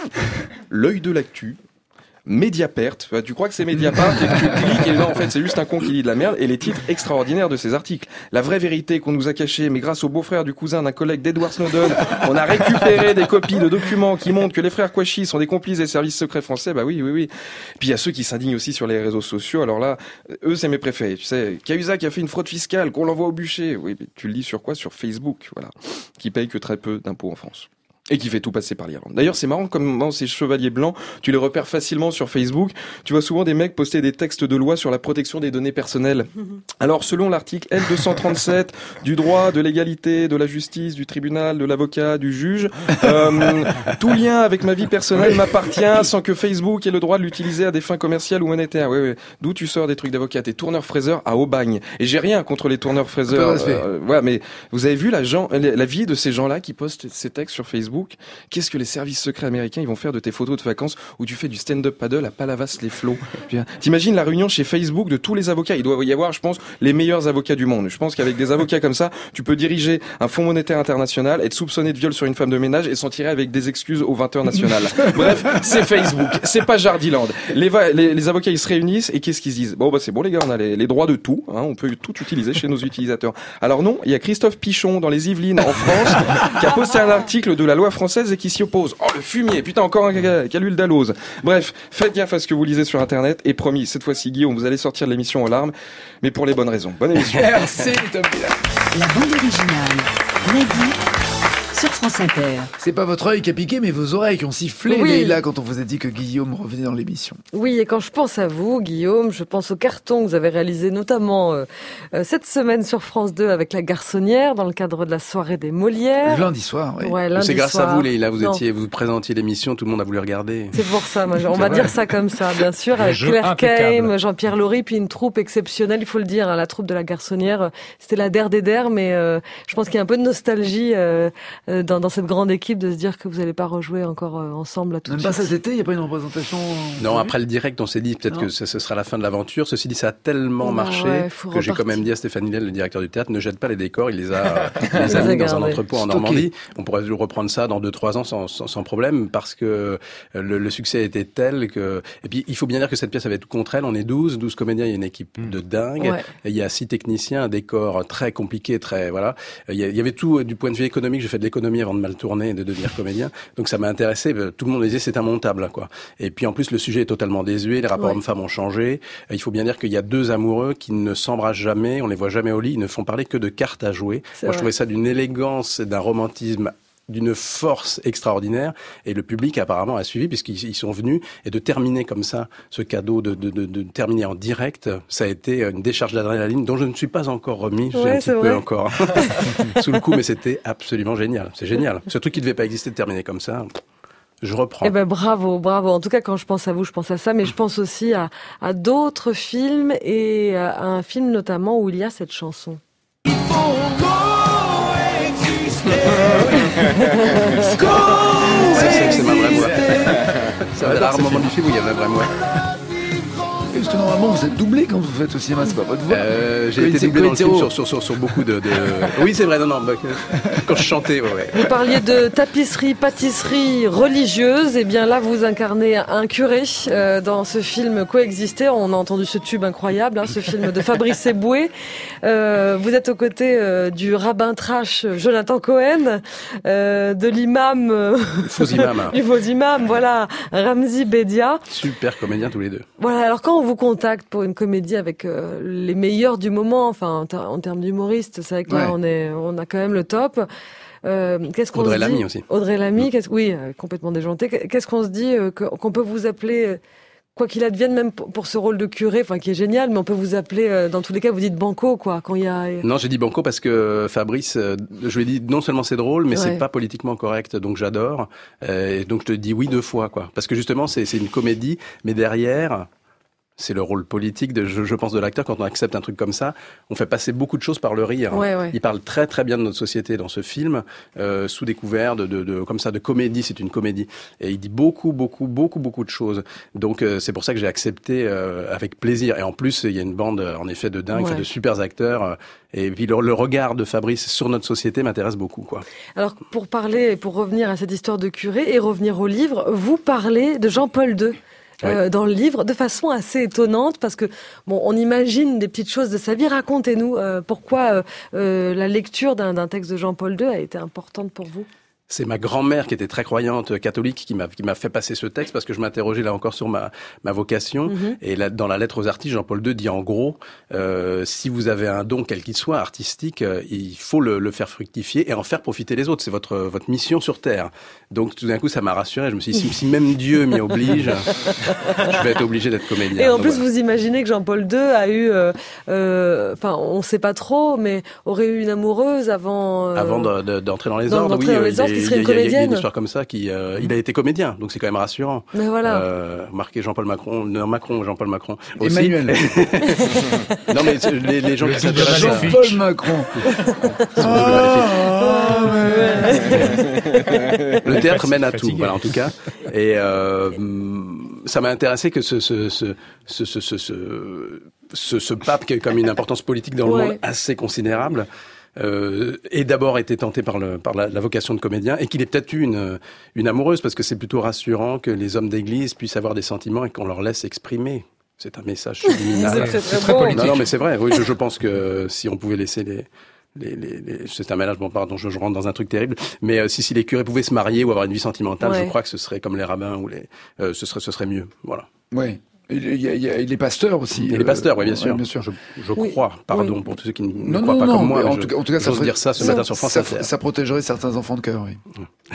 L'Œil de l'actu, Mediapart. Enfin, tu crois que c'est Mediapart et que tu cliques et là en fait c'est juste un con qui dit de la merde, et les titres extraordinaires de ces articles. La vraie vérité qu'on nous a cachée, mais grâce au beau-frère du cousin d'un collègue d'Edward Snowden, on a récupéré des copies de documents qui montrent que les frères Kouachi sont des complices des services secrets français. Bah oui, oui, oui. Puis il y a ceux qui s'indignent aussi sur les réseaux sociaux. Alors là, eux c'est mes préférés. Tu sais, Cahuzac a fait une fraude fiscale, qu'on l'envoie au bûcher. Oui, mais tu le lis sur quoi? Sur Facebook, voilà. Qui paye que très peu d'impôts en France. Et qui fait tout passer par l'Irlande. D'ailleurs, c'est marrant comment ces chevaliers blancs, tu les repères facilement sur Facebook. Tu vois souvent des mecs poster des textes de loi sur la protection des données personnelles. Alors, selon l'article L deux cent trente-sept du droit, de l'égalité, de la justice, du tribunal, de l'avocat, du juge, euh, tout lien avec ma vie personnelle m'appartient sans que Facebook ait le droit de l'utiliser à des fins commerciales ou monétaires. Oui, oui. D'où tu sors des trucs d'avocat? T'es tourneur-fraiseur à Aubagne. Et j'ai rien contre les tourneurs-fraiseurs. Un peu de respect. Euh, ouais, mais vous avez vu la, gens, la vie de ces gens-là qui postent ces textes sur Facebook? Qu'est-ce que les services secrets américains ils vont faire de tes photos de vacances où tu fais du stand-up paddle à Palavas-les-Flots? T'imagines la réunion chez Facebook de tous les avocats? Il doit y avoir, je pense, les meilleurs avocats du monde. Je pense qu'avec des avocats comme ça, tu peux diriger un fonds monétaire international, être soupçonné de viol sur une femme de ménage et s'en tirer avec des excuses aux vingt heures nationales. Bref, c'est Facebook, c'est pas Jardiland. Les, va- les, les avocats ils se réunissent et qu'est-ce qu'ils se disent? Bon bah c'est bon les gars, on a les, les droits de tout, hein, on peut tout utiliser chez nos utilisateurs. Alors non, il y a Christophe Pichon dans les Yvelines en France qui a posté un article de la loi française et qui s'y oppose. Oh le fumier, putain encore un ca- calul d'alose. Bref, faites gaffe à ce que vous lisez sur internet et promis, cette fois-ci Guillaume, vous allez sortir de l'émission aux larmes, mais pour les bonnes raisons. Bonne émission. Merci Tom Villa. La bande originale. Nagui sur France Inter. C'est pas votre œil qui a piqué, mais vos oreilles qui ont sifflé, Oui. Leïla, quand on vous a dit que Guillaume revenait dans l'émission. Oui, et quand je pense à vous, Guillaume, je pense au carton que vous avez réalisé notamment euh, euh, cette semaine sur France deux avec La Garçonnière dans le cadre de la soirée des Molières. Lundi soir, oui. Ouais, lundi C'est grâce soir. à vous, Leïla, vous Non, étiez, vous présentiez l'émission, tout le monde a voulu regarder. c'est pour ça, moi, on va vrai. dire ça comme ça, bien sûr, avec jeu Claire impeccable. Kaim, Jean-Pierre Laurie, puis une troupe exceptionnelle, il faut le dire, hein, la troupe de La Garçonnière. C'était la der des der, mais euh, je pense qu'il y a un peu de nostalgie euh, euh, dans, dans cette grande équipe de se dire que vous n'allez pas rejouer encore euh, ensemble là tout Même de pas suite. cet été, il n'y a pas une représentation. Non, prévue après le direct, on s'est dit peut-être Non. que ce, ce sera la fin de l'aventure. Ceci dit, ça a tellement Ouais, marché ouais, faut que j'ai quand repartir. même dit à Stéphane Hillel, le directeur du théâtre, ne jette pas les décors, il les a, il les a les a mis dans un gardés. entrepôt en Stocké. Normandie. On pourrait reprendre ça dans deux, trois ans sans, sans, sans problème parce que le, le succès était tel que... Et puis, il faut bien dire que cette pièce avait tout contre elle. On est douze, douze comédiens, il y a une équipe de dingue. Ouais. Et il y a six techniciens, un décor très compliqué, très... Voilà. Il y, a- il y avait tout euh, du point de vue économique. J'ai fait de l'économie avant de mal tourner et de devenir comédien. Donc ça m'a intéressé. Tout le monde me disait c'est immontable, quoi. Et puis en plus le sujet est totalement désuet. Les rapports Ouais. hommes-femmes ont changé. Il faut bien dire qu'il y a deux amoureux qui ne s'embrassent jamais. On les voit jamais au lit. Ils ne font parler que de cartes à jouer. C'est Moi vrai. je trouvais ça d'une élégance, et d'un romantisme, d'une force extraordinaire, et le public apparemment a suivi puisqu'ils ils sont venus, et de terminer comme ça ce cadeau, de, de, de, de terminer en direct, ça a été une décharge d'adrénaline dont je ne suis pas encore remis, je suis Ouais, un petit c'est peu vrai. encore sous le coup, mais c'était absolument génial, c'est génial, ce truc qui ne devait pas exister de terminer comme ça. Je reprends. Eh ben bravo, bravo. En tout cas, quand je pense à vous, je pense à ça, mais je pense aussi à, à d'autres films et à un film notamment où il y a cette chanson. Il faut go rares moments du film où il y en a vraiment. Parce que normalement, vous êtes doublé quand vous faites au cinéma, c'est pas votre voix. Euh, j'ai été doublé dans le film sur, sur, sur, sur beaucoup de, de... Oui, c'est vrai, non, non, bah, quand je chantais, ouais, ouais. Vous parliez de tapisserie, pâtisserie religieuse, et bien là, vous incarnez un curé euh, dans ce film Coexister. On a entendu ce tube incroyable, hein, ce film de Fabrice Eboué. Euh, vous êtes aux côtés euh, du rabbin trash Jonathan Cohen, euh, de l'imam... Euh, faux imam. du faux imam, voilà, Ramzi Bedia. Super comédiens tous les deux. Voilà, alors quand on vous contacte pour une comédie avec euh, les meilleurs du moment, enfin en, ter- en termes d'humoristes, c'est vrai que là Ouais. on est, on a quand même le top. Euh, qu'est-ce qu'on Audrey se dit Lamy aussi. Audrey Lamy, Mm. qu'est-ce, oui, euh, complètement déjanté. Qu'est-ce qu'on se dit euh, que- qu'on peut vous appeler, euh, quoi qu'il advienne, même pour, pour ce rôle de curé, enfin qui est génial, mais on peut vous appeler, euh, dans tous les cas, vous dites banco, quoi, quand il y a. Non, j'ai dit banco parce que Fabrice, euh, je lui ai dit non seulement c'est drôle, mais Ouais. c'est pas politiquement correct, donc j'adore. Euh, et donc je te dis oui deux fois, quoi. Parce que justement, c'est, c'est une comédie, mais derrière. C'est le rôle politique, de, je, je pense, de l'acteur. Quand on accepte un truc comme ça, on fait passer beaucoup de choses par le rire. Ouais, ouais. Il parle très très bien de notre société dans ce film, euh, sous découvert, de, de, de, comme ça, de comédie. C'est une comédie. Et il dit beaucoup, beaucoup, beaucoup, beaucoup de choses. Donc euh, c'est pour ça que j'ai accepté euh, avec plaisir. Et en plus, il y a une bande, euh, en effet, de dingue, Ouais. de super acteurs. Euh, et puis le, le regard de Fabrice sur notre société m'intéresse beaucoup, quoi. Alors pour parler, et pour revenir à cette histoire de curé et revenir au livre, vous parlez de Jean-Paul deux. Euh, dans le livre, de façon assez étonnante, parce que bon, on imagine des petites choses de sa vie. Racontez-nous euh, pourquoi euh, euh, la lecture d'un, d'un texte de Jean-Paul deux a été importante pour vous. C'est ma grand-mère qui était très croyante catholique qui m'a qui m'a fait passer ce texte parce que je m'interrogeais là encore sur ma ma vocation. Mm-hmm. Et là, dans la lettre aux artistes, Jean-Paul deux dit en gros euh, si vous avez un don quel qu'il soit artistique, euh, il faut le, le faire fructifier et en faire profiter les autres. C'est votre votre mission sur terre. Donc tout d'un coup, ça m'a rassuré. Je me suis dit si, si même Dieu m'y oblige, je vais être obligé d'être comédien. Et en Donc, plus, voilà. vous imaginez que Jean-Paul deux a eu, euh, euh, enfin, on sait pas trop, mais aurait eu une amoureuse avant. Euh, Avant de, de, d'entrer dans les dans- ordres, d'entrer oui, dans euh, les il y a- ordres, qui il y serait a- une il y a- il y a comédienne. une histoire comme ça qui, euh, il a été comédien, donc c'est quand même rassurant. Mais voilà. Euh, marqué Jean-Paul Macron, non, Macron, Jean-Paul Macron. Aussi. Emmanuel. Non mais c'est- les, les gens Le qui titre de s'intéressent à... Maléfique. Jean-Paul Macron. Ah, ouais. Le théâtre mène à tout, Fatigué. voilà en tout cas. Et euh, ça m'a intéressé que ce ce ce ce ce ce, ce, ce, ce pape qui a comme une importance politique dans le Ouais. monde assez considérable. Euh, ait d'abord été tenté par le par la, la vocation de comédien et qu'il ait peut-être eu une une amoureuse parce que c'est plutôt rassurant que les hommes d'église puissent avoir des sentiments et qu'on leur laisse exprimer. C'est un message subliminal. C'est très, C'est très très beau. politique. Non, non, mais c'est vrai. Oui, je, je pense que si on pouvait laisser les, les, les, les c'est un mélange. Bon, pardon, je, je rentre dans un truc terrible. Mais euh, si, si les curés pouvaient se marier ou avoir une vie sentimentale, Ouais. je crois que ce serait comme les rabbins ou les, euh, ce serait, ce serait mieux. Voilà. Ouais. Il y a, il y a, il est pasteur aussi. Et les pasteurs, oui, bien euh, sûr. ouais, bien sûr. Je, je Oui. crois. Pardon Oui. pour tous ceux qui ne Non, croient non, pas non, comme moi. mais en je- tout cas, en tout cas, ça j'ose ferait- dire ça ce ça- matin sur France ça, Inter. ça protégerait certains enfants de cœur, oui.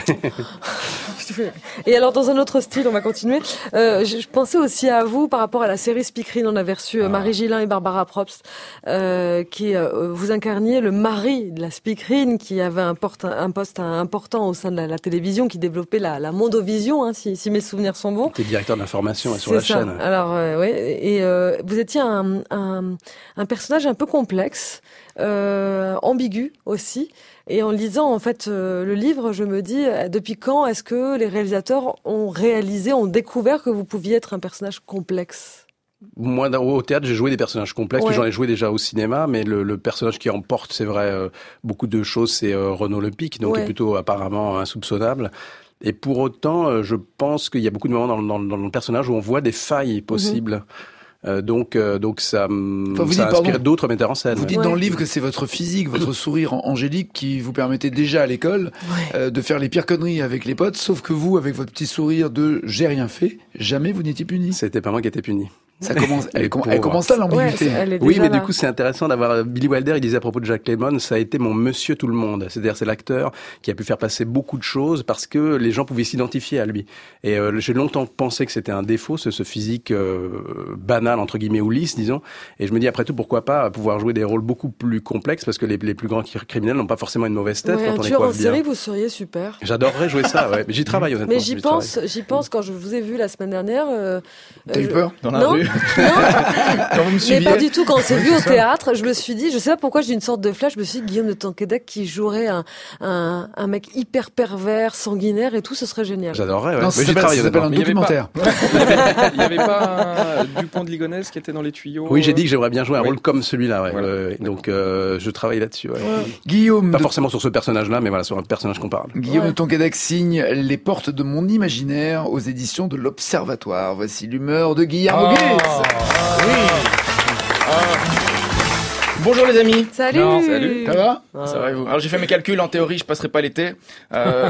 Et alors, dans un autre style, on va continuer. Euh, je, je pensais aussi à vous par rapport à la série Speakerine. On avait reçu euh, Marie Gillin et Barbara Probst, euh, qui euh, vous incarniez le mari de la Speakerine, qui avait un, porte, un poste important au sein de la, la télévision, qui développait la, la Mondovision, hein, si, si mes souvenirs sont bons. T'es directeur d'information sur C'est la ça. chaîne. Alors, euh, ouais, et euh, vous étiez un, un, un personnage un peu complexe, euh, ambigu aussi. Et en lisant en fait euh, le livre, je me dis euh, depuis quand est-ce que les réalisateurs ont réalisé, ont découvert que vous pouviez être un personnage complexe? Moi, dans- au théâtre, j'ai joué des personnages complexes, Ouais. puis j'en ai joué déjà au cinéma, mais le, le personnage qui emporte, c'est vrai, euh, beaucoup de choses, c'est euh, Renaud Lepic, donc Ouais. qui est plutôt apparemment insoupçonnable. Et pour autant, euh, je pense qu'il y a beaucoup de moments dans, le- dans, le- dans le personnage où on voit des failles possibles. Euh, donc, euh, donc ça, m- Enfin, vous ça a dites, inspiré pardon, d'autres metteurs en scène. Vous dites Ouais. dans le livre que c'est votre physique, votre sourire an- angélique qui vous permettait déjà à l'école Ouais. euh, de faire les pires conneries avec les potes, sauf que vous, avec votre petit sourire de j'ai rien fait, jamais vous n'étiez puni. C'était pas moi qui étais puni. Ça commence, elle, Les com- elle pauvres. commence là Ouais, l'ambiguïté. c'est- elle est Oui, déjà mais là. du coup, c'est intéressant d'avoir Billy Wilder. Il disait à propos de Jack Lemmon, ça a été mon Monsieur Tout le Monde. C'est-à-dire, c'est l'acteur qui a pu faire passer beaucoup de choses parce que les gens pouvaient s'identifier à lui. Et euh, j'ai longtemps pensé que c'était un défaut, ce, ce physique euh, banal entre guillemets ou lisse, disons. Et je me dis après tout, pourquoi pas pouvoir jouer des rôles beaucoup plus complexes parce que les, les plus grands criminels n'ont pas forcément une mauvaise tête Ouais, quand un on les tueur en coiffe bien. série, vous seriez super. J'adorerais jouer ça, ouais. Mais j'y travaille honnêtement. Mais j'y j'y pense, j'y pense quand je vous ai vu la semaine dernière. Euh, T'as euh, eu je- peur Dans la non, rue. Quand vous me Mais suiviez. pas du tout. Quand on s'est vu au théâtre, je me suis dit, je sais pas pourquoi j'ai une sorte de flash. Je me suis dit, Guillaume de Tonquédec qui jouerait un, un, un mec hyper pervers, sanguinaire et tout, ce serait génial. J'adorerais, ouais. Non, Mais ça j'y s'appelle travaille, ça s'appelle un honnêtement. Mais il y avait documentaire. Il n'y avait pas un Dupont de Ligonnès qui était dans les tuyaux. Oui, j'ai dit que j'aimerais bien jouer un Oui. rôle comme celui-là, ouais. Voilà. Ouais, ouais. Donc, euh, je travaille là-dessus, ouais. Guillaume Pas de forcément sur ce personnage-là, mais voilà, sur un personnage qu'on parle. Guillaume Ouais. de Tonquédec signe Les portes de mon imaginaire aux éditions de l'Observatoire. Voici l'humeur de Guillermo Oh. Guise. Bonjour les amis. Salut. Non, salut. Ça va? Ça va et vous? Alors j'ai fait mes calculs, en théorie je passerai pas l'été. Euh,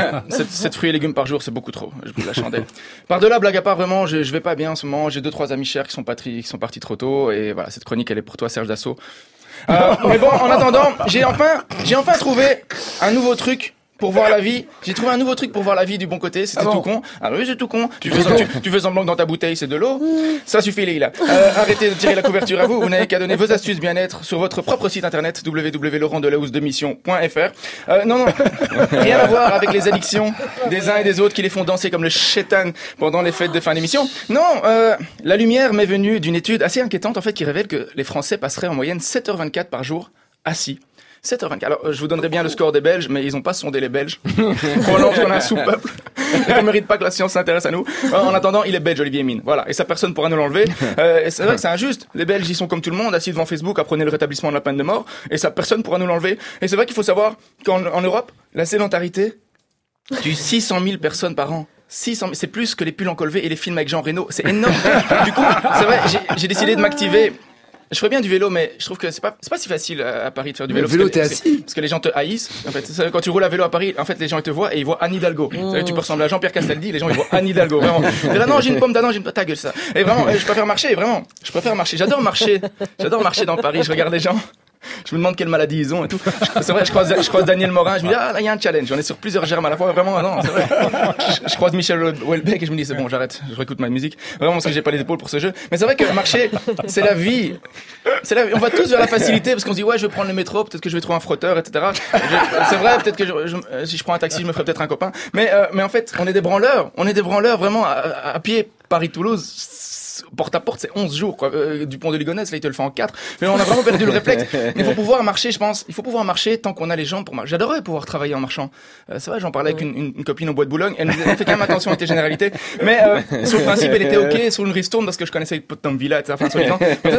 sept fruits et légumes par jour c'est beaucoup trop, je brûle la chandelle. Par-delà, blague à part, vraiment je, je vais pas bien en ce moment, j'ai deux trois amis chers qui sont, patri, qui sont partis trop tôt et voilà, cette chronique elle est pour toi Serge Dassault. Euh, mais bon, en attendant, j'ai enfin, j'ai enfin trouvé un nouveau truc pour voir la vie. J'ai trouvé un nouveau truc pour voir la vie du bon côté. C'était Ah bon tout con. Ah oui, c'est tout con. Tu fais, tu, tu fais semblant que dans ta bouteille c'est de l'eau. Ça suffit les gars. Euh, arrêtez de tirer la couverture à vous. Vous n'avez qu'à donner vos astuces bien-être sur votre propre site internet w w w point laurent delahousse de mission point f r. Euh, non non, rien à voir avec les addictions des uns et des autres qui les font danser comme le chétan pendant les fêtes de fin d'émission. Non, euh, la lumière m'est venue d'une étude assez inquiétante en fait qui révèle que les Français passeraient en moyenne sept heures vingt-quatre par jour assis. sept heures vingt-quatre. Alors, je vous donnerai bien le score des Belges, mais ils ont pas sondé les Belges. Probablement qu'on a un sous-peuple. Et qu'on mérite pas que la science s'intéresse à nous. En attendant, il est belge, Olivier Mine. Voilà. Et ça, personne pourra nous l'enlever. Euh, et c'est vrai que c'est injuste. Les Belges, ils sont comme tout le monde, assis devant Facebook, apprenez le rétablissement de la peine de mort. Et ça, personne pourra nous l'enlever. Et c'est vrai qu'il faut savoir qu'en en Europe, la sédentarité tue six cent mille personnes par an. six cent mille, c'est plus que les pulls en colvé et les films avec Jean Reno. C'est énorme. Du coup, c'est vrai, j'ai, j'ai décidé de m'activer. Je ferais bien du vélo, mais je trouve que c'est pas, c'est pas si facile à Paris de faire du Mais vélo. le vélo, parce que, t'es assis. Parce que les gens te haïssent. En fait, c'est ça, quand tu roules à vélo à Paris, en fait, les gens ils te voient et ils voient Anne Hidalgo. Mmh. Tu peux ressembler à Jean-Pierre Castaldi, les gens ils voient Anne Hidalgo. Vraiment. Et là, non, j'ai une pomme d'Adam, j'ai une ta gueule ça. Et vraiment, je préfère marcher, vraiment. Je préfère marcher. J'adore marcher. J'adore marcher dans Paris. Je regarde les gens. Je me demande quelle maladie ils ont et tout. C'est vrai, je croise, je croise Daniel Morin, je me dis, ah, là, il y a un challenge. J'en ai sur plusieurs germes à la fois. Vraiment, non, c'est vrai. Je, je croise Michel Houellebecq et je me dis, c'est bon, j'arrête. Je réécoute ma musique. Vraiment, parce que j'ai pas les épaules pour ce jeu. Mais c'est vrai que marcher, c'est la vie. C'est la vie. On va tous vers la facilité parce qu'on se dit, ouais, je vais prendre le métro, peut-être que je vais trouver un frotteur, et cetera. Je, c'est vrai, peut-être que je, je, si je prends un taxi, je me ferai peut-être un copain. Mais, euh, mais en fait, on est des branleurs. On est des branleurs, vraiment, à, à, à pied, Paris-Toulouse. Porte à porte, c'est onze jours, quoi. Euh, du pont de Ligonnès, là, il te le fait en quatre. Mais on a vraiment perdu le réflexe. Il faut pouvoir marcher, je pense. Il faut pouvoir marcher tant qu'on a les jambes pour marcher. J'adorerais pouvoir travailler en marchant. Euh, c'est vrai, j'en parlais avec une, une, une copine au bois de Boulogne. Elle nous elle fait quand même attention avec tes généralités. Mais, euh, sur le principe, elle était ok sur une ristourne parce que je connaissais Tom Villa, et cetera. Enfin, sur les gens.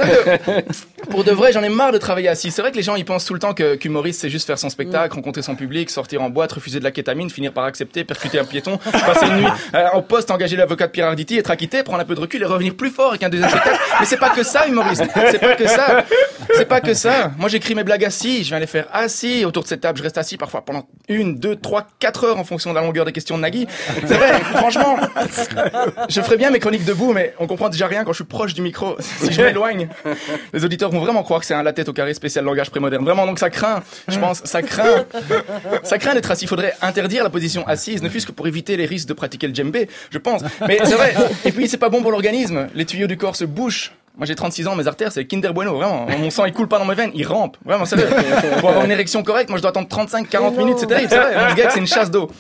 Pour de vrai, j'en ai marre de travailler assis. C'est vrai que les gens, ils pensent tout le temps que, qu'humoriste, c'est juste faire son spectacle, rencontrer son public, sortir en boîte, refuser de la kétamine, finir par accepter, percuter un piéton, passer une nuit euh, en poste, engager l'avocat de Pierre Arditi, être acquitté, prendre un peu de recul et revenir plus fort avec un deuxième spectacle. Mais c'est pas que ça, humoriste. C'est pas que ça. C'est pas que ça. Moi, j'écris mes blagues assis. Je viens les faire assis. Autour de cette table, je reste assis parfois pendant une, deux, trois, quatre heures en fonction de la longueur des questions de Nagui. C'est vrai. Franchement, je ferais bien mes chroniques debout, mais on comprend déjà rien quand je suis proche du micro. Si je m'éloigne, les auditeurs vont vraiment croire que c'est un la tête au carré spécial langage prémoderne. Vraiment, donc ça craint. Je pense, ça craint. Ça craint d'être assis. Il faudrait interdire la position assise, ne fût-ce que pour éviter les risques de pratiquer le djembé, je pense. Mais c'est vrai. Et puis, c'est pas bon pour l'organisme. Les tuyaux du corps se bouchent. Moi j'ai trente-six ans, mes artères c'est Kinder Bueno, vraiment. Mon sang il coule pas dans mes veines, il rampe. Vraiment, c'est vrai. Pour avoir une érection correcte, moi je dois attendre trente-cinq quarante minutes, c'est terrible, c'est vrai. Mon gars, c'est une chasse d'eau.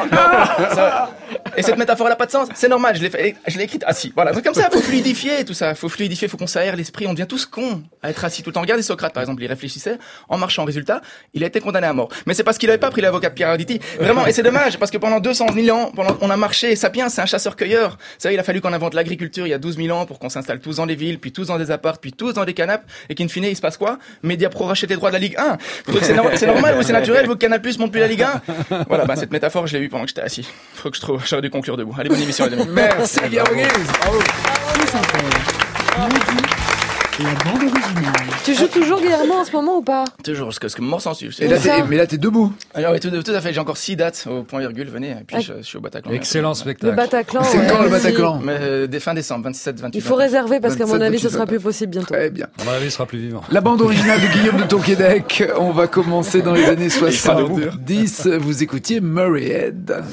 Ça... Et cette métaphore elle a pas de sens, c'est normal, je l'ai fait, je l'ai écrite assis. Voilà, donc comme ça, faut fluidifier tout ça, faut fluidifier, faut qu'on s'aère l'esprit, on devient tous cons à être assis tout le temps. Regardez Socrate par exemple, il réfléchissait en marchant, résultat, il a été condamné à mort. Mais c'est parce qu'il avait pas pris l'avocat de Pierre Arditi. Vraiment, et c'est dommage parce que pendant deux cent mille ans, pendant on a marché, Sapiens c'est un chasseur-cueilleur. C'est vrai, il a fallu qu'on invente l'agriculture il y a douze mille ans pour qu'on s'installe tous dans les villes, puis tous dans des apparts, puis tous dans des canapes, et qu'in fine il se passe quoi? Mediapro rachète les droits de la Ligue un. C'est, no- c'est normal ou c'est naturel, vous que Canal Plus monte plus la Ligue un? Voilà, bah cette métaphore je l'ai eue pendant que j'étais assis. Faut que je trouve, j'aurais dû conclure debout. Allez, bonne émission les amis. Merci Guillermo Guise. Bravo. France Inter. Nagui, la bande originale. Tu joues toujours Guillermo en ce moment ou pas? Toujours, parce que, parce que mort s'en suit. Et là, t'es, mais là, t'es debout. Alors, oui, tout, tout à fait, j'ai encore six dates au point virgule, venez, et puis Ah. je, je suis au Bataclan. Excellent Le spectacle. Bataclan. C'est ouais, quand le vas-y. Bataclan? Mais euh, des fins décembre, vingt-sept, vingt-huit. Il faut vingt-neuf. réserver parce qu'à mon vingt-sept, avis ce sera vingt-huit, plus possible bientôt. Très bien. À mon avis, il sera plus vivant. La bande originale de Guillaume de Tonquédec. On va commencer dans les années soixante-dix. Vous écoutiez Murray Head.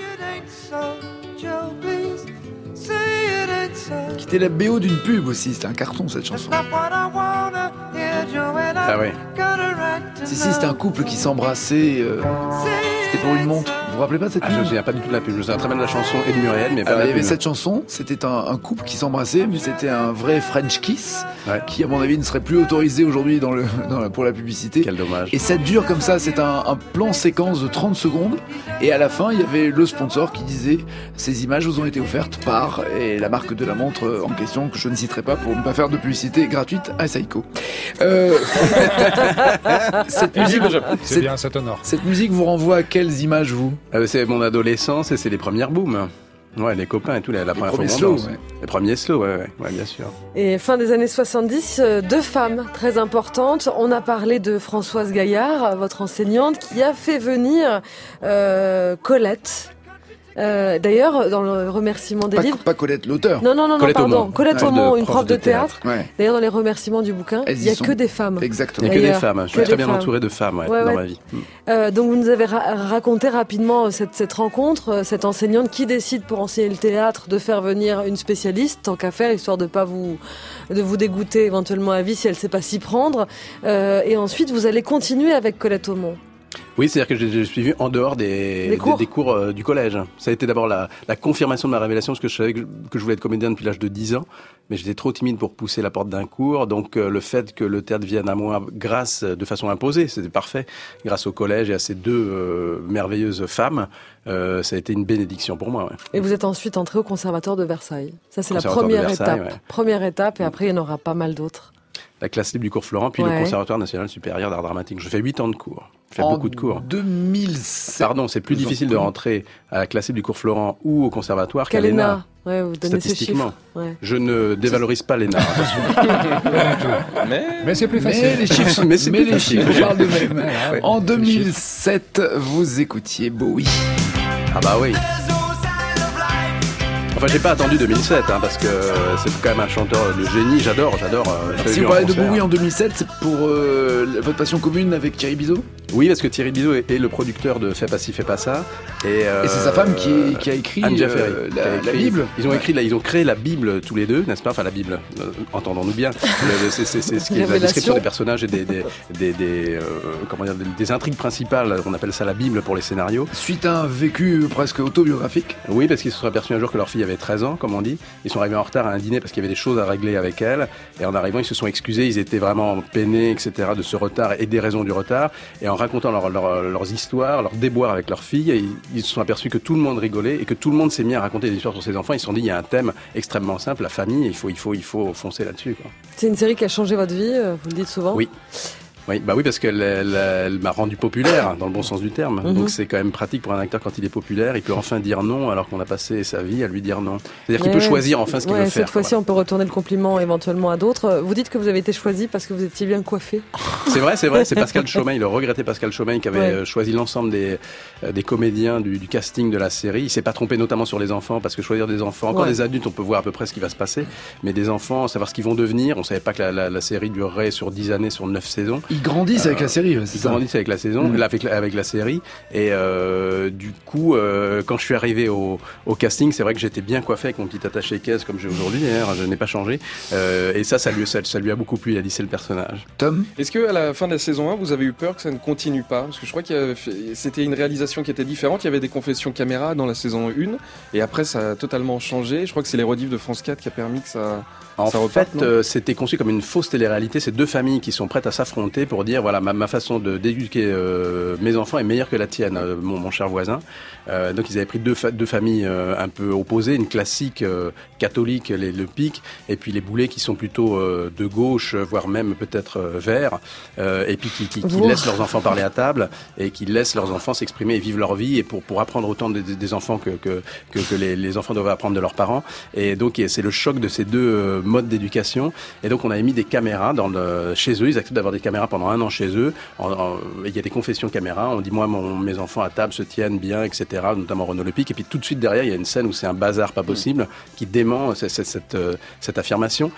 Qui était la B O d'une pub aussi. C'était un carton cette chanson. Ah oui. Si, si, c'était un couple qui s'embrassait. euh, C'était pour une montre. Vous vous rappelez pas de cette Ah, pub? je me souviens pas du tout de la pub. Je me souviens très bien de la chanson et de Muriel, mais pas Alors, de il y la avait pub. cette chanson, c'était un, un couple qui s'embrassait, mais c'était un vrai French kiss, Ouais. qui à mon avis ne serait plus autorisé aujourd'hui dans le, dans la- pour la publicité. Quel dommage. Et ça dure comme ça, c'est un, un plan séquence de trente secondes, et à la fin il y avait le sponsor qui disait ces images vous ont été offertes par et la marque de la montre en question que je ne citerai pas pour ne pas faire de publicité gratuite à Seiko. Euh... cette musique, C'est cette, bien, ça t'honore. cette musique vous renvoie à quelles images vous? Euh, c'est mon adolescence et c'est les premières booms. Ouais, les copains et tout, la, la Les première premiers fois slow, qu'on danse. ouais. Les premiers slow, ouais, ouais, ouais, bien sûr. Et fin des années soixante-dix, euh, deux femmes très importantes. On a parlé de Françoise Gaillard, votre enseignante, qui a fait venir euh, Colette. Euh, D'ailleurs, dans le remerciement des Pas, livres... pas Colette l'auteur. Non, non, non, non, Colette pardon. Aumont. Colette Ouais, Aumont, de une prof de théâtre. Ouais, D'ailleurs, dans les remerciements du bouquin, Elles il n'y a y sont. que des femmes. Il exactement. n'y a que des D'ailleurs, femmes. Je que suis très des bien femmes. entouré de femmes ouais, Ouais, dans ouais. ma vie. Euh, donc vous nous avez ra- raconté rapidement cette, cette rencontre, euh, cette enseignante qui décide pour enseigner le théâtre de faire venir une spécialiste, tant qu'à faire, histoire de pas vous de vous dégoûter éventuellement à vie si elle sait pas s'y prendre. Euh, et ensuite vous allez continuer avec Colette Aumont. Oui, c'est-à-dire que je l'ai suivi en dehors des, Des cours. des, des cours euh, du collège. Ça a été d'abord la, la confirmation de ma révélation, parce que je savais que, que je voulais être comédien depuis l'âge de dix ans, mais j'étais trop timide pour pousser la porte d'un cours. Donc euh, le fait que le théâtre vienne à moi grâce, de façon imposée, c'était parfait, grâce au collège et à ces deux euh, merveilleuses femmes, euh, ça a été une bénédiction pour moi. Ouais. Et vous êtes ensuite entré au Conservatoire de Versailles. Ça c'est la Conservatoire de première Versailles, étape. ouais. Première étape et après il y en aura pas mal d'autres. La classe libre du cours Florent, puis Ouais. le Conservatoire national supérieur d'art dramatique. Je fais huit ans de cours. Je fais En beaucoup de cours. deux mille sept. Pardon, c'est plus Vous en difficile de connu. rentrer à la classe libre du cours Florent ou au conservatoire qu'à l'E N A. Kalena, ouais, vous donnez ces Statistiquement. chiffres. Ouais. Je ne dévalorise pas l'E N A. attention. Mais Mais c'est plus Mais facile. les chiffres, sont- Mais c'est mais plus les facile. chiffres parlent d'eux-mêmes. Ah ouais, En c'est le chiffre. deux mille sept, vous écoutiez Bowie. Ah bah oui. Enfin, j'ai pas attendu deux mille sept, hein, parce que c'est quand même un chanteur de génie. J'adore, j'adore. euh, je l'ai Si vu vous en parlez de concert. Bowie en deux mille sept, c'est pour euh, votre passion commune avec Thierry Bizot. Oui, parce que Thierry Bizot est, est le producteur de Fais pas ci, fais pas ça. Et, euh, Et c'est sa femme qui, est- qui a écrit Anne euh, Jaffery, la, qui a la écrit- Bible. Ils ont écrit, la- ils ont créé la Bible tous les deux, n'est-ce pas? Enfin, la Bible, euh, entendons-nous bien. Le- le- C'est c'est- c'est ce qui est la Révélation. description des personnages et des, des, des, des, euh, comment dire, des, des intrigues principales. On appelle ça la Bible pour les scénarios. Suite à un vécu presque autobiographique. Oui, parce qu'ils se sont aperçus un jour que leur fille avait treize ans, comme on dit. Ils sont arrivés en retard à un dîner parce qu'il y avait des choses à régler avec elle. Et en arrivant, ils se sont excusés. Ils étaient vraiment peinés, et cetera, de ce retard et des raisons du retard. Et en racontant leur, leur- leurs histoires, leurs déboires avec leur fille, ils, ils se sont aperçus que tout le monde rigolait et que tout le monde s'est mis à raconter des histoires sur ses enfants. Ils se sont dit, il y a un thème extrêmement simple, la famille. Il faut, il faut, il faut foncer là-dessus, quoi. C'est une série qui a changé votre vie, euh, vous le dites souvent. Oui. Oui, bah oui, parce qu'elle elle, elle m'a rendu populaire, dans le bon sens du terme. Mhm. Donc c'est quand même pratique pour un acteur quand il est populaire. Il peut enfin dire non, alors qu'on a passé sa vie à lui dire non. C'est-à-dire qu'il Ouais, peut choisir enfin ce qu'il ouais, veut cette faire. fois-ci, on peut retourner le compliment éventuellement à d'autres. Vous dites que vous avez été choisi parce que vous étiez bien coiffé. C'est vrai, c'est vrai. C'est Pascal Chaumeil, le regretté Pascal Chaumeil, qui avait Ouais. euh, choisi l'ensemble des, euh, des comédiens du, du casting de la série. Il s'est pas trompé, notamment sur les enfants, parce que choisir des enfants, encore Ouais. des adultes, on peut voir à peu près ce qui va se passer, mais des enfants, savoir ce qu'ils vont devenir. On savait pas que la, la, la série durerait sur dix années, sur neuf saisons. Ils grandissent avec la série. ouais, c'est Ils ça. grandissent avec la saison, Mm. là, avec, la, avec la série. Et euh, du coup, euh, quand je suis arrivé au, au casting, c'est vrai que j'étais bien coiffé avec mon petit attaché caisse comme j'ai aujourd'hui. D'ailleurs, je n'ai pas changé. Euh, et ça, ça lui, ça, ça lui a beaucoup plu. Il a dit c'est le personnage. Tom. est-ce que à la fin de la saison un, vous avez eu peur que ça ne continue pas? Parce que je crois que c'était une réalisation qui était différente. Il y avait des confessions caméra dans la saison un, et après ça a totalement changé. Je crois que c'est les rediffs de France quatre qui a permis que ça. En Ça repart, fait, non euh, c'était conçu comme une fausse télé-réalité. C'est deux familles qui sont prêtes à s'affronter pour dire voilà, ma, ma façon de d'éduquer euh, mes enfants est meilleure que la tienne, euh, mon, mon cher voisin. Euh, donc ils avaient pris deux, fa- deux familles euh, un peu opposées, une classique euh, catholique, les, le Pic, et puis les Boulets qui sont plutôt euh, de gauche, voire même peut-être euh, verts, euh, et puis qui, qui, qui Wow. laissent leurs enfants parler à table et qui laissent leurs enfants s'exprimer et vivre leur vie et pour pour apprendre autant des, des enfants que que que, que les, les enfants doivent apprendre de leurs parents. Et donc et c'est le choc de ces deux euh, modes d'éducation. Et donc on avait mis des caméras dans le, chez eux. Ils acceptent d'avoir des caméras pendant un an chez eux. En- en- Il y a des confessions caméras. On dit moi mon, mes enfants à table se tiennent bien, et cetera. Notamment Renaud Le Pic. Et puis tout de suite derrière il y a une scène où c'est un bazar pas possible qui dément cette cette, cette, euh, cette affirmation.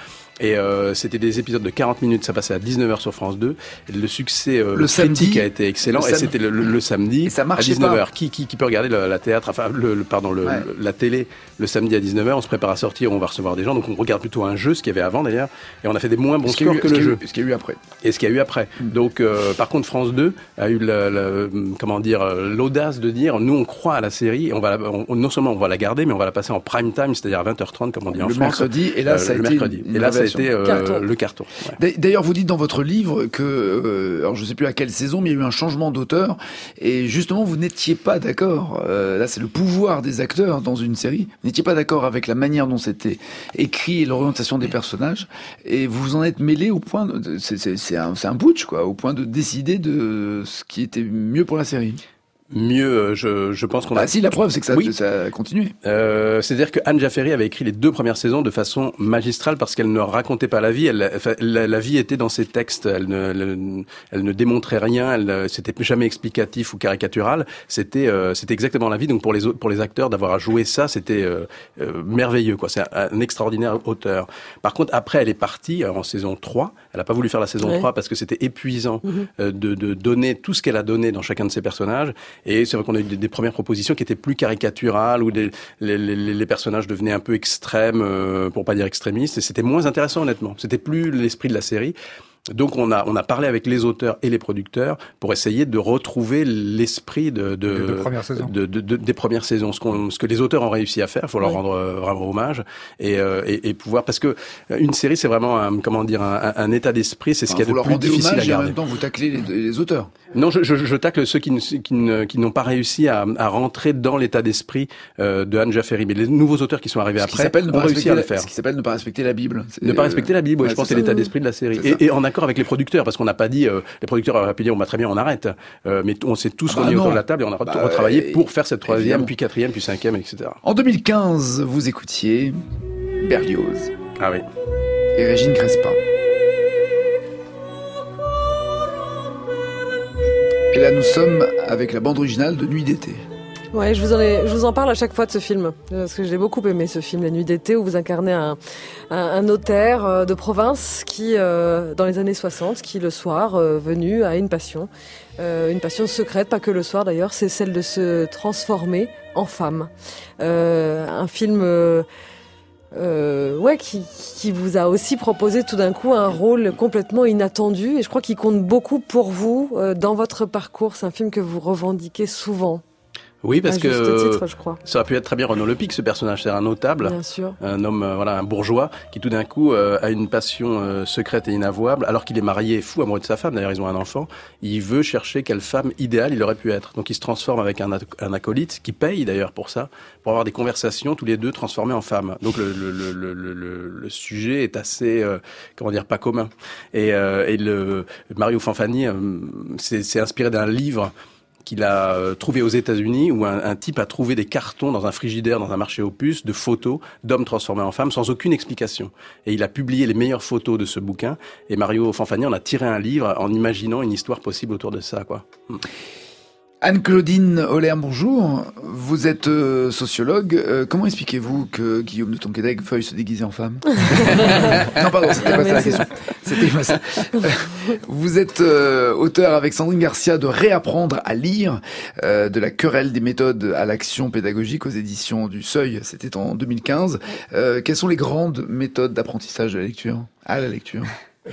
Et euh, c'était des épisodes de quarante minutes, ça passait à dix-neuf heures sur France deux. Et le succès euh, le samedi a été excellent. Le et c'était le, le, le samedi et ça à dix-neuf heures. Qui, qui, qui peut regarder le, la théâtre, enfin le, le pardon, le, ouais. le, la télé le samedi à dix-neuf heures. On se prépare à sortir, on va recevoir des gens. Donc on regarde plutôt un jeu, ce qu'il y avait avant d'ailleurs. Et on a fait des moins bons ce scores eu, que ce le jeu. Eu, ce qu'il y a eu après. Et ce qu'il y a eu après. Mmh. Donc euh, par contre France deux a eu la, la, comment dire l'audace de dire nous on croit à la série et on va la, on, non seulement on va la garder mais on va la passer en prime time, c'est-à-dire à vingt heures trente comme on dit le en France. Le mercredi et là euh, ça a été mercredi. Et là ça a été euh, carton. le carton. Ouais. D'ailleurs vous dites dans votre livre que euh, alors je sais plus à quelle saison mais il y a eu un changement d'auteur et justement vous n'étiez pas d'accord. Euh, là c'est le pouvoir des acteurs dans une série. Vous n'étiez pas d'accord avec la manière dont c'était écrit et l'orientation des personnages et vous vous en êtes mêlé au point de, c'est, c'est, c'est un c'est un putsch quoi, au point de décider de ce qui était mieux pour la série. Mieux, je, je pense qu'on bah a... si, la preuve, c'est que ça, oui. ça a continué. Euh, c'est-à-dire que Anne Jaffery avait écrit les deux premières saisons de façon magistrale parce qu'elle ne racontait pas la vie. Elle, la, la vie était dans ses textes. Elle ne, elle, elle ne démontrait rien. Elle, c'était jamais explicatif ou caricatural. C'était, euh, c'était exactement la vie. Donc pour les pour les acteurs d'avoir à jouer ça, c'était euh, euh, merveilleux, quoi. C'est un, un extraordinaire auteur. Par contre, après, elle est partie en saison trois. Elle a pas voulu faire la saison ouais. trois parce que c'était épuisant mmh. euh, de, de donner tout ce qu'elle a donné dans chacun de ses personnages. Et c'est vrai qu'on a eu des, des premières propositions qui étaient plus caricaturales, où des, les, les, les personnages devenaient un peu extrêmes, euh, pour pas dire extrémistes, et c'était moins intéressant honnêtement. C'était plus l'esprit de la série. Donc on a on a parlé avec les auteurs et les producteurs pour essayer de retrouver l'esprit de de, de, de, première saison. de, de, de des premières saisons, ce qu'on ce que les auteurs ont réussi à faire, il faut leur oui. rendre euh, vraiment hommage et, euh, et et pouvoir parce que une série c'est vraiment un, comment dire un, un état d'esprit, c'est ce enfin, qu'il y a de plus difficile à garder. Et en même temps vous taclez les, les auteurs. Non, je, je, je tacle ceux qui, qui, qui, qui n'ont pas réussi à, à rentrer dans l'état d'esprit euh, de Anne Jaffery. Mais les nouveaux auteurs qui sont arrivés ce après qui ont réussi à le faire. Ce qui s'appelle ne pas respecter la Bible. C'est, ne pas respecter la Bible, ouais, je pense que c'est l'état d'esprit de la série. Et, et en accord avec les producteurs, parce qu'on n'a pas dit, euh, les producteurs auraient pu dire, on va très bien, on arrête. Euh, mais on s'est tous ah bah réunis autour de la table et on a bah retravaillé euh, pour faire cette troisième, évidemment. Puis quatrième, puis cinquième, et cetera. En deux mille quinze, vous écoutiez Berlioz. Ah oui. Et Régine Crespin. Et là, nous sommes avec la bande originale de Nuit d'été. Ouais, je vous en ai, je vous en parle à chaque fois de ce film parce que j'ai beaucoup aimé ce film, La Nuit d'été, où vous incarnez un, un, un notaire de province qui, euh, dans les années soixante, qui le soir euh, venu a une passion, euh, une passion secrète, pas que le soir d'ailleurs, c'est celle de se transformer en femme. Euh, un film. Euh, Euh, ouais, qui, qui vous a aussi proposé tout d'un coup un rôle complètement inattendu et je crois qu'il compte beaucoup pour vous euh, dans votre parcours. C'est un film que vous revendiquez souvent. Oui, parce que titre, je crois. Ça aurait pu être très bien Renaud Lepic, ce personnage, c'est un notable, bien sûr. Un homme, euh, voilà, un bourgeois qui tout d'un coup euh, a une passion euh, secrète et inavouable, alors qu'il est marié, fou amoureux de sa femme. D'ailleurs, ils ont un enfant. Il veut chercher quelle femme idéale il aurait pu être. Donc, il se transforme avec un, un acolyte qui paye d'ailleurs pour ça, pour avoir des conversations tous les deux transformés en femmes. Donc, le, le, le, le, le, le sujet est assez, euh, comment dire, pas commun. Et, euh, et le Mario Fanfani, euh, c'est, c'est inspiré d'un livre qu'il a trouvé aux États-Unis, où un, un type a trouvé des cartons dans un frigidaire, dans un marché aux puces, de photos d'hommes transformés en femmes sans aucune explication. Et il a publié les meilleures photos de ce bouquin. Et Mario Fanfani en a tiré un livre en imaginant une histoire possible autour de ça, quoi. Hmm. Anne-Claudine Holler, bonjour. Vous êtes euh, sociologue. Euh, comment expliquez-vous que Guillaume de Tonquédec veuille se déguiser en femme? Non, pardon, c'était pas ça la question. C'était pas ça. Vous êtes euh, auteur avec Sandrine Garcia de Réapprendre à lire, euh, de la querelle des méthodes à l'action pédagogique aux éditions du Seuil. C'était en deux mille quinze. Euh, quelles sont les grandes méthodes d'apprentissage de la lecture, à la lecture?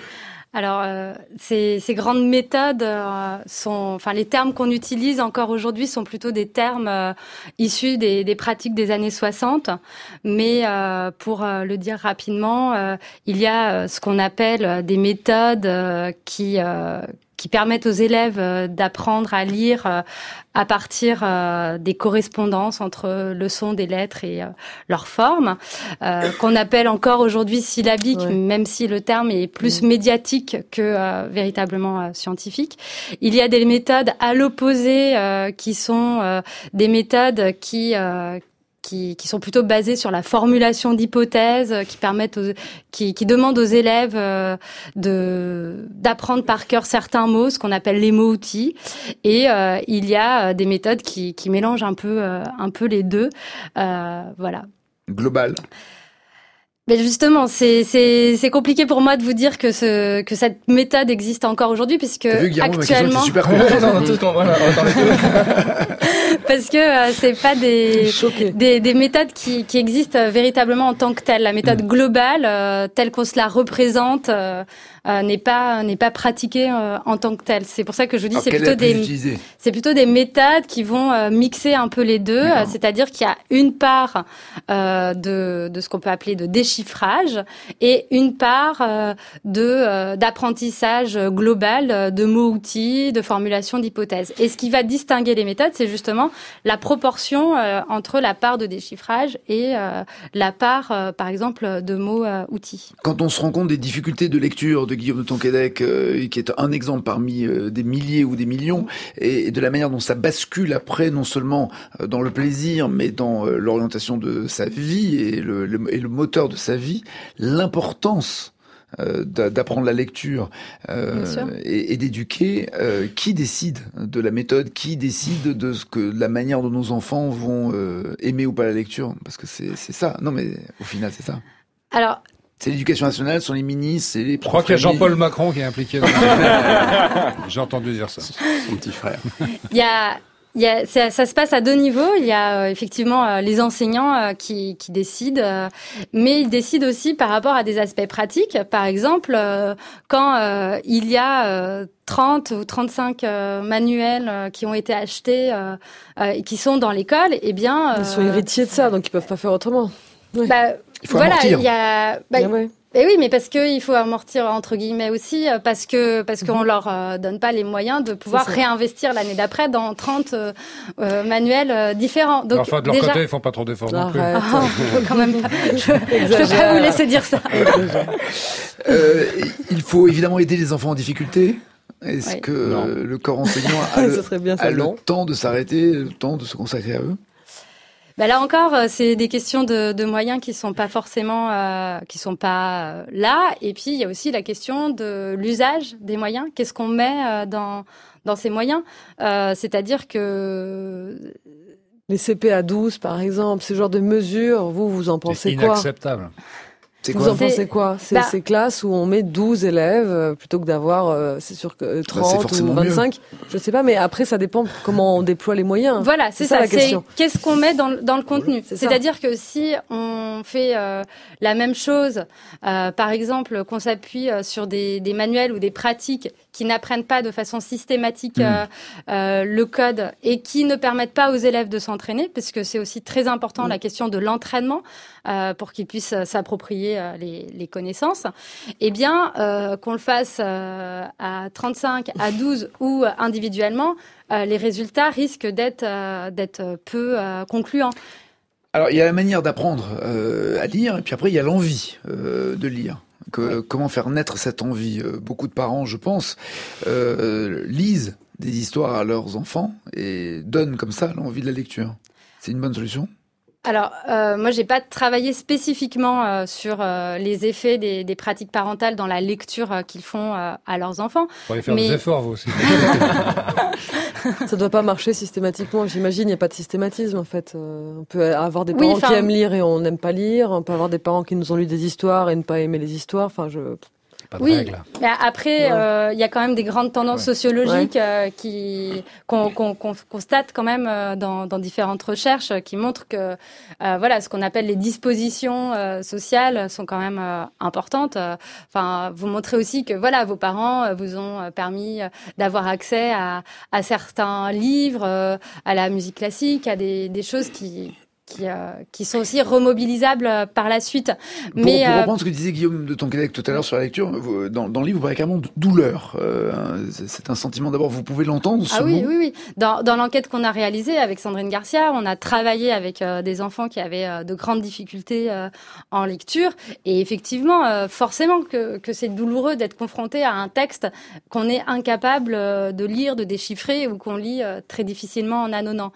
Alors, euh, ces, ces grandes méthodes euh, sont, enfin, les termes qu'on utilise encore aujourd'hui sont plutôt des termes euh, issus des, des pratiques des années soixante. Mais euh, pour euh, le dire rapidement, euh, il y a euh, ce qu'on appelle des méthodes euh, qui euh, qui permettent aux élèves euh, d'apprendre à lire euh, à partir euh, des correspondances entre le son des lettres et euh, leur forme, euh, qu'on appelle encore aujourd'hui syllabique, ouais. Même si le terme est plus mmh. médiatique que euh, véritablement euh, scientifique. Il y a des méthodes à l'opposé euh, qui sont euh, des méthodes qui euh, Qui, qui sont plutôt basées sur la formulation d'hypothèses, qui permettent, aux, qui, qui demandent aux élèves euh, de d'apprendre par cœur certains mots, ce qu'on appelle les mots-outils. Et euh, il y a des méthodes qui, qui mélangent un peu, euh, un peu les deux. Euh, voilà. Global. Mais justement, c'est c'est c'est compliqué pour moi de vous dire que ce que cette méthode existe encore aujourd'hui, puisque vu, Guillermo, actuellement, super parce que euh, c'est pas des, des des méthodes qui qui existent véritablement en tant que telles. La méthode globale, euh, telle qu'on se la représente, euh, euh, n'est pas n'est pas pratiquée euh, en tant que telle. C'est pour ça que je dis Alors, c'est quelle plutôt est la plus des utilisée ? c'est plutôt des méthodes qui vont euh, mixer un peu les deux, euh, c'est-à-dire qu'il y a une part euh, de de ce qu'on peut appeler de déchiffrage et une part euh, de euh, d'apprentissage global euh, de mots-outils, de formulation d'hypothèses. Et ce qui va distinguer les méthodes, c'est justement la proportion euh, entre la part de déchiffrage et euh, la part, euh, par exemple, de mots-outils. Quand on se rend compte des difficultés de lecture de Guillaume de Tonquédec, euh, qui est un exemple parmi euh, des milliers ou des millions, et, et de la manière dont ça bascule après, non seulement euh, dans le plaisir, mais dans euh, l'orientation de sa vie et le, le, et le moteur de sa vie, l'importance euh, d'apprendre la lecture euh, et, et d'éduquer, euh, qui décide de la méthode, qui décide de ce que de la manière dont nos enfants vont euh, aimer ou pas la lecture, parce que c'est c'est ça. Non, mais au final, c'est ça. Alors. C'est l'éducation nationale, ce sont les ministres, c'est les... Je crois qu'il y a Jean-Paul Macron qui est impliqué dans J'ai entendu dire ça. Son petit frère. Il y a... Il y a, ça, ça se passe à deux niveaux. Il y a euh, effectivement euh, les enseignants euh, qui, qui décident, euh, mais ils décident aussi par rapport à des aspects pratiques. Par exemple, euh, quand euh, il y a euh, trente ou trente-cinq euh, manuels euh, qui ont été achetés euh, euh, et qui sont dans l'école, eh bien... Euh, ils sont héritiers de ça, donc ils peuvent pas faire autrement. Oui. Bah, il faut voilà, amortir. Il y a... Bah, ah ouais. Et oui, mais parce que il faut amortir entre guillemets aussi, parce que parce qu'on leur euh, donne pas les moyens de pouvoir réinvestir l'année d'après dans trente euh, euh, manuels euh, différents. Donc enfin, de leur déjà... côté, ils font pas trop d'efforts non plus. Ah, faut quand même pas. Je, je peux pas vous laisser dire ça. euh, il faut évidemment aider les enfants en difficulté. Est-ce oui. que non. le corps enseignant a, le, ça bien, ça, a le temps de s'arrêter, le temps de se consacrer à eux? Ben là encore, c'est des questions de, de moyens qui sont pas forcément, euh, qui sont pas euh, là. Et puis il y a aussi la question de l'usage des moyens. Qu'est-ce qu'on met euh, dans dans ces moyens euh, C'est-à-dire que les C P à douze, par exemple, ce genre de mesures, vous vous en pensez quoi? C'est inacceptable. C'est vous quoi en pensez quoi? C'est bah, ces classes où on met douze élèves euh, plutôt que d'avoir, euh, c'est sûr que trente bah, ou vingt-cinq. Mieux. Je sais pas, mais après ça dépend comment on déploie les moyens. Voilà, c'est, c'est ça. ça la question. Qu'est-ce qu'on met dans, dans le contenu? C'est C'est-à-dire ça. Que si on fait euh, la même chose, euh, par exemple, qu'on s'appuie sur des, des manuels ou des pratiques qui n'apprennent pas de façon systématique mmh. euh, euh, le code et qui ne permettent pas aux élèves de s'entraîner, parce que c'est aussi très important mmh. la question de l'entraînement euh, pour qu'ils puissent s'approprier euh, les, les connaissances, eh bien euh, qu'on le fasse euh, à trente-cinq, à douze ou individuellement, euh, les résultats risquent d'être, euh, d'être peu euh, concluants. Alors il y a la manière d'apprendre euh, à lire, et puis après il y a l'envie euh, de lire. Que, oui. Comment faire naître cette envie? Beaucoup de parents, je pense, euh, lisent des histoires à leurs enfants et donnent comme ça l'envie de la lecture. C'est une bonne solution? Alors, euh, moi, j'ai pas travaillé spécifiquement euh, sur euh, les effets des, des pratiques parentales dans la lecture euh, qu'ils font euh, à leurs enfants. Vous pourriez faire mais... des efforts, vous aussi. Ça doit pas marcher systématiquement, j'imagine. Il n'y a pas de systématisme, en fait. Euh, on peut avoir des parents oui, qui aiment lire et on n'aime pas lire. On peut avoir des parents qui nous ont lu des histoires et ne pas aimer les histoires. Enfin, je... Pas de oui, règle. Mais après, il ouais. euh, y a quand même des grandes tendances ouais. sociologiques ouais. euh, qui qu'on, qu'on, qu'on constate quand même euh, dans, dans différentes recherches euh, qui montrent que euh, voilà, ce qu'on appelle les dispositions euh, sociales sont quand même euh, importantes. Enfin, vous montrez aussi que voilà, vos parents euh, vous ont permis euh, d'avoir accès à, à certains livres, euh, à la musique classique, à des, des choses qui Qui, euh, qui sont aussi remobilisables euh, par la suite. Pour, Mais, pour euh, reprendre ce que disait Guillaume de Tonquédec tout à l'heure sur la lecture, vous, dans, dans le livre, vous parlez carrément de douleur. Euh, c'est un sentiment d'abord, vous pouvez l'entendre, ce Ah oui, mot oui, oui. Dans, dans l'enquête qu'on a réalisée avec Sandrine Garcia, on a travaillé avec euh, des enfants qui avaient euh, de grandes difficultés euh, en lecture. Et effectivement, euh, forcément que, que c'est douloureux d'être confronté à un texte qu'on est incapable euh, de lire, de déchiffrer ou qu'on lit euh, très difficilement en ânonnant.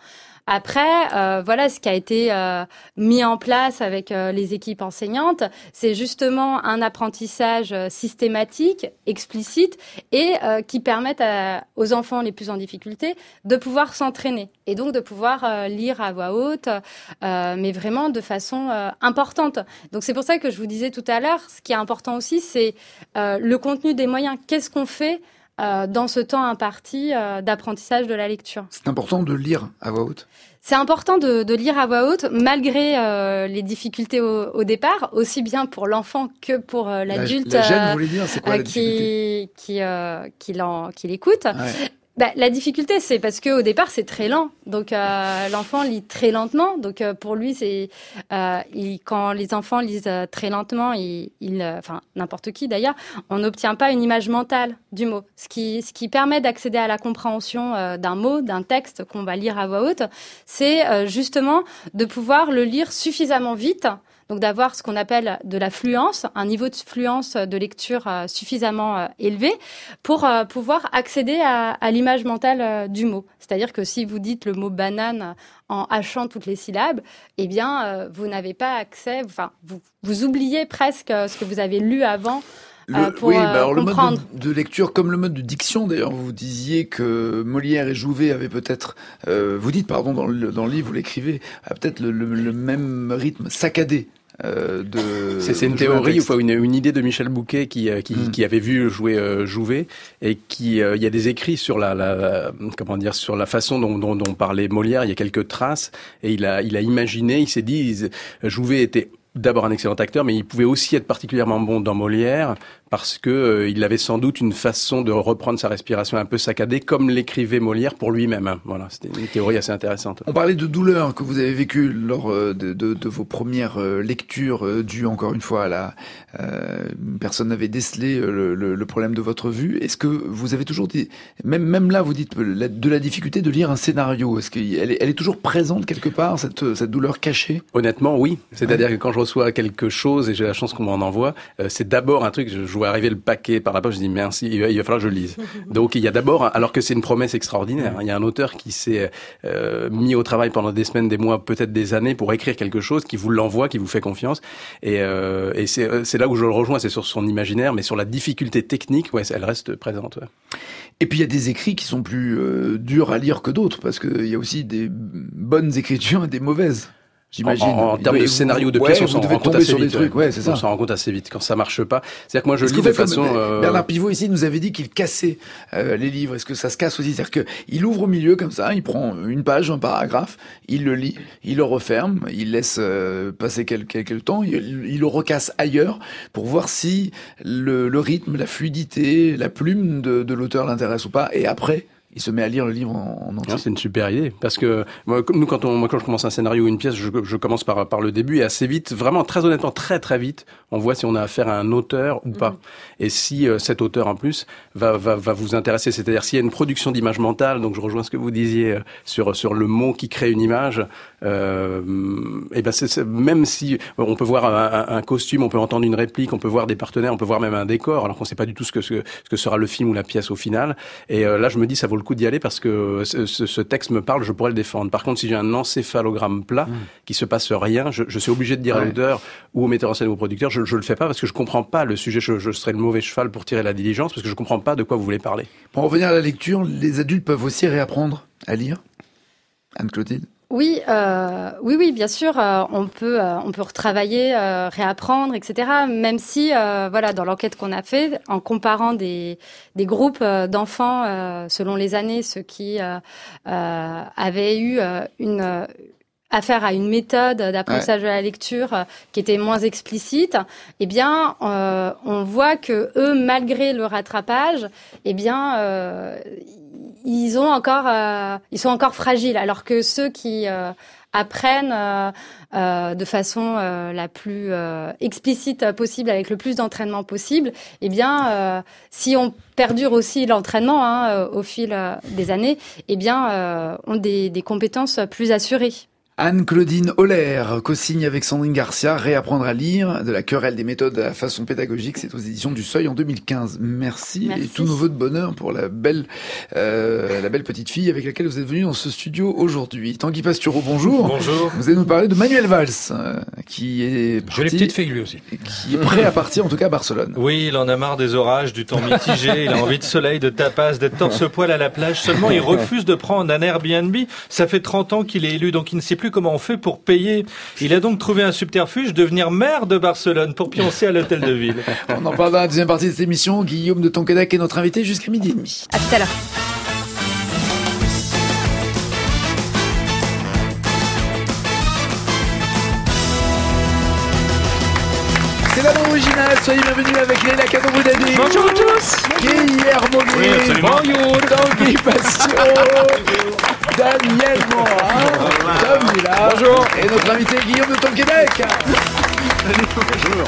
Après, euh, voilà, ce qui a été euh, mis en place avec euh, les équipes enseignantes, c'est justement un apprentissage systématique, explicite, et euh, qui permette à, aux enfants les plus en difficulté de pouvoir s'entraîner et donc de pouvoir euh, lire à voix haute, euh, mais vraiment de façon euh, importante. Donc c'est pour ça que je vous disais tout à l'heure, ce qui est important aussi, c'est euh, le contenu des moyens. Qu'est-ce qu'on fait euh, dans ce temps imparti euh, d'apprentissage de la lecture? C'est important de lire à voix haute. C'est important de, de lire à voix haute, malgré euh, les difficultés au, au départ, aussi bien pour l'enfant que pour euh, l'adulte la, la gêne, vous voulez dire, c'est quoi, euh, la qui, qui, euh, qui, l'en, qui l'écoute. Ouais. Bah, la difficulté, c'est parce que au départ, c'est très lent. Donc, euh, l'enfant lit très lentement. Donc, euh, pour lui, c'est euh, il, quand les enfants lisent euh, très lentement, il, il, euh, enfin n'importe qui d'ailleurs, on n'obtient pas une image mentale du mot. Ce qui, ce qui permet d'accéder à la compréhension euh, d'un mot, d'un texte qu'on va lire à voix haute, c'est euh, justement de pouvoir le lire suffisamment vite. Donc d'avoir ce qu'on appelle de la fluence, un niveau de fluence de lecture euh, suffisamment euh, élevé pour euh, pouvoir accéder à, à l'image mentale euh, du mot. C'est-à-dire que si vous dites le mot banane en hachant toutes les syllabes, eh bien euh, vous n'avez pas accès, enfin vous, vous oubliez presque ce que vous avez lu avant. Le, euh, pour oui, bah alors euh, comprendre. le mode de, de lecture comme le mode de diction, d'ailleurs, vous disiez que Molière et Jouvet avaient peut-être, euh, vous dites, pardon, dans le, dans le livre, vous l'écrivez, a peut-être le, le, le même rythme saccadé. Euh, de, c'est, c'est une théorie ou une, une idée de Michel Bouquet qui, qui, mm. qui avait vu jouer euh, Jouvet et qui euh, il y a des écrits sur la, la, la comment dire sur la façon dont, dont, dont parlait Molière. Il y a quelques traces et il a il a imaginé, il s'est dit il, Jouvet était d'abord un excellent acteur, mais il pouvait aussi être particulièrement bon dans Molière parce que euh, il avait sans doute une façon de reprendre sa respiration un peu saccadée, comme l'écrivait Molière pour lui-même. Voilà, c'était une théorie assez intéressante. On parlait de douleur que vous avez vécue lors de, de, de vos premières lectures, euh, dues encore une fois à la euh, personne n'avait décelé le, le, le problème de votre vue. Est-ce que vous avez toujours dit, même même là, vous dites de la difficulté de lire un scénario. Est-ce qu'elle est, elle est toujours présente quelque part, cette cette douleur cachée? Honnêtement, oui. C'est-à-dire ouais. que quand je reçois quelque chose et j'ai la chance qu'on m'en envoie, euh, c'est d'abord un truc. Je, je vois arriver le paquet par la poste, je dis merci, il va, il va falloir que je le lise. Donc il y a d'abord, alors que c'est une promesse extraordinaire, il y a un auteur qui s'est euh, mis au travail pendant des semaines, des mois, peut-être des années pour écrire quelque chose, qui vous l'envoie, qui vous fait confiance. Et, euh, et c'est, c'est là où je le rejoins, c'est sur son imaginaire, mais sur la difficulté technique, ouais, elle reste présente. Ouais. Et puis il y a des écrits qui sont plus euh, durs à lire que d'autres, parce qu'il y a aussi des bonnes écritures et des mauvaises. J'imagine. En, en termes de scénario, de pièces, ouais, on s'en rend compte assez vite. Trucs, ouais, c'est ça. On s'en rend compte assez vite quand ça marche pas. C'est-à-dire que moi, je Est-ce lis de façon. Euh... Bernard Pivot ici nous avait dit qu'il cassait euh, les livres. Est-ce que ça se casse aussi? C'est-à-dire que il ouvre au milieu comme ça, il prend une page, un paragraphe, il le lit, il le referme, il laisse euh, passer quelques, quelques temps, il, il le recasse ailleurs pour voir si le, le rythme, la fluidité, la plume de, de l'auteur l'intéresse ou pas. Et après, il se met à lire le livre en, en entier. C'est une super idée, parce que moi, nous, quand on, moi, quand je commence un scénario ou une pièce, je, je commence par par le début et assez vite, vraiment très honnêtement, très très vite, on voit si on a affaire à un auteur ou pas, mmh. et si euh, cet auteur en plus va va va vous intéresser, c'est-à-dire s'il y a une production d'image mentale. Donc je rejoins ce que vous disiez euh, sur sur le mot qui crée une image. Euh, et ben c'est, c'est, même si on peut voir un, un, un costume, on peut entendre une réplique, on peut voir des partenaires, on peut voir même un décor, alors qu'on sait pas du tout ce que ce, ce que sera le film ou la pièce au final. Et euh, là, je me dis, ça vaut le coup d'y aller parce que ce, ce, ce texte me parle, je pourrais le défendre. Par contre, si j'ai un encéphalogramme plat, mmh. qui se passe rien, je, je suis obligé de dire ouais. à l'auteur ou au metteur en scène ou au producteur, je, je le fais pas parce que je comprends pas le sujet. Je, je serais le mauvais cheval pour tirer la diligence parce que je comprends pas de quoi vous voulez parler. Pour en revenir à la lecture, les adultes peuvent aussi réapprendre à lire. Anne-Clotilde? Oui, euh, oui, oui, bien sûr, euh, on peut, euh, on peut retravailler, euh, réapprendre, et cetera. Même si, euh, voilà, dans l'enquête qu'on a fait, en comparant des des groupes euh, d'enfants euh, selon les années, ceux qui euh, euh, avaient eu euh, une euh, affaire à une méthode d'apprentissage ouais. de la lecture euh, qui était moins explicite, eh bien, euh, on voit que eux, malgré le rattrapage, eh bien, euh, ils ont encore, euh, ils sont encore fragiles, alors que ceux qui euh, apprennent euh, euh, de façon euh, la plus euh, explicite possible, avec le plus d'entraînement possible, eh bien, euh, si on perdure aussi l'entraînement hein, au fil euh, des années, eh bien, euh, ont des, des compétences plus assurées. Anne-Claudine Holler co-signe avec Sandrine Garcia Réapprendre à lire, de la querelle des méthodes à la façon pédagogique. C'est aux éditions du Seuil en deux mille quinze. Merci, Merci. Et tous nos vœux de bonheur pour la belle, euh, la belle petite fille avec laquelle vous êtes venue dans ce studio aujourd'hui. Tanguy Pastureau, bonjour. Bonjour. Vous allez nous parler de Manuel Valls, euh, qui est parti, Jolie petite fille lui aussi. Qui est prêt à partir, en tout cas à Barcelone. Oui, il en a marre des orages, du temps mitigé, il a envie de soleil, de tapas, d'être torse-poil à la plage. Seulement, il refuse de prendre un Airbnb. Ça fait trente ans qu'il est élu, donc il ne sait plus comment on fait pour payer. Il a donc trouvé un subterfuge, devenir maire de Barcelone pour pioncer à l'hôtel de ville. On en parle dans la deuxième partie de cette émission. Guillaume de Tonquédec est notre invité jusqu'à midi et demi. À tout à l'heure. C'est la bande originale, soyez bienvenus avec Léla Cadon-Boudadi. Bonjour à tous. Guillermo Oui, absolument. Tanguy Pastureau, Daniel Morin, Tom Villa. Bonjour. Et notre invité Guillaume de Tonquédec. Bonjour.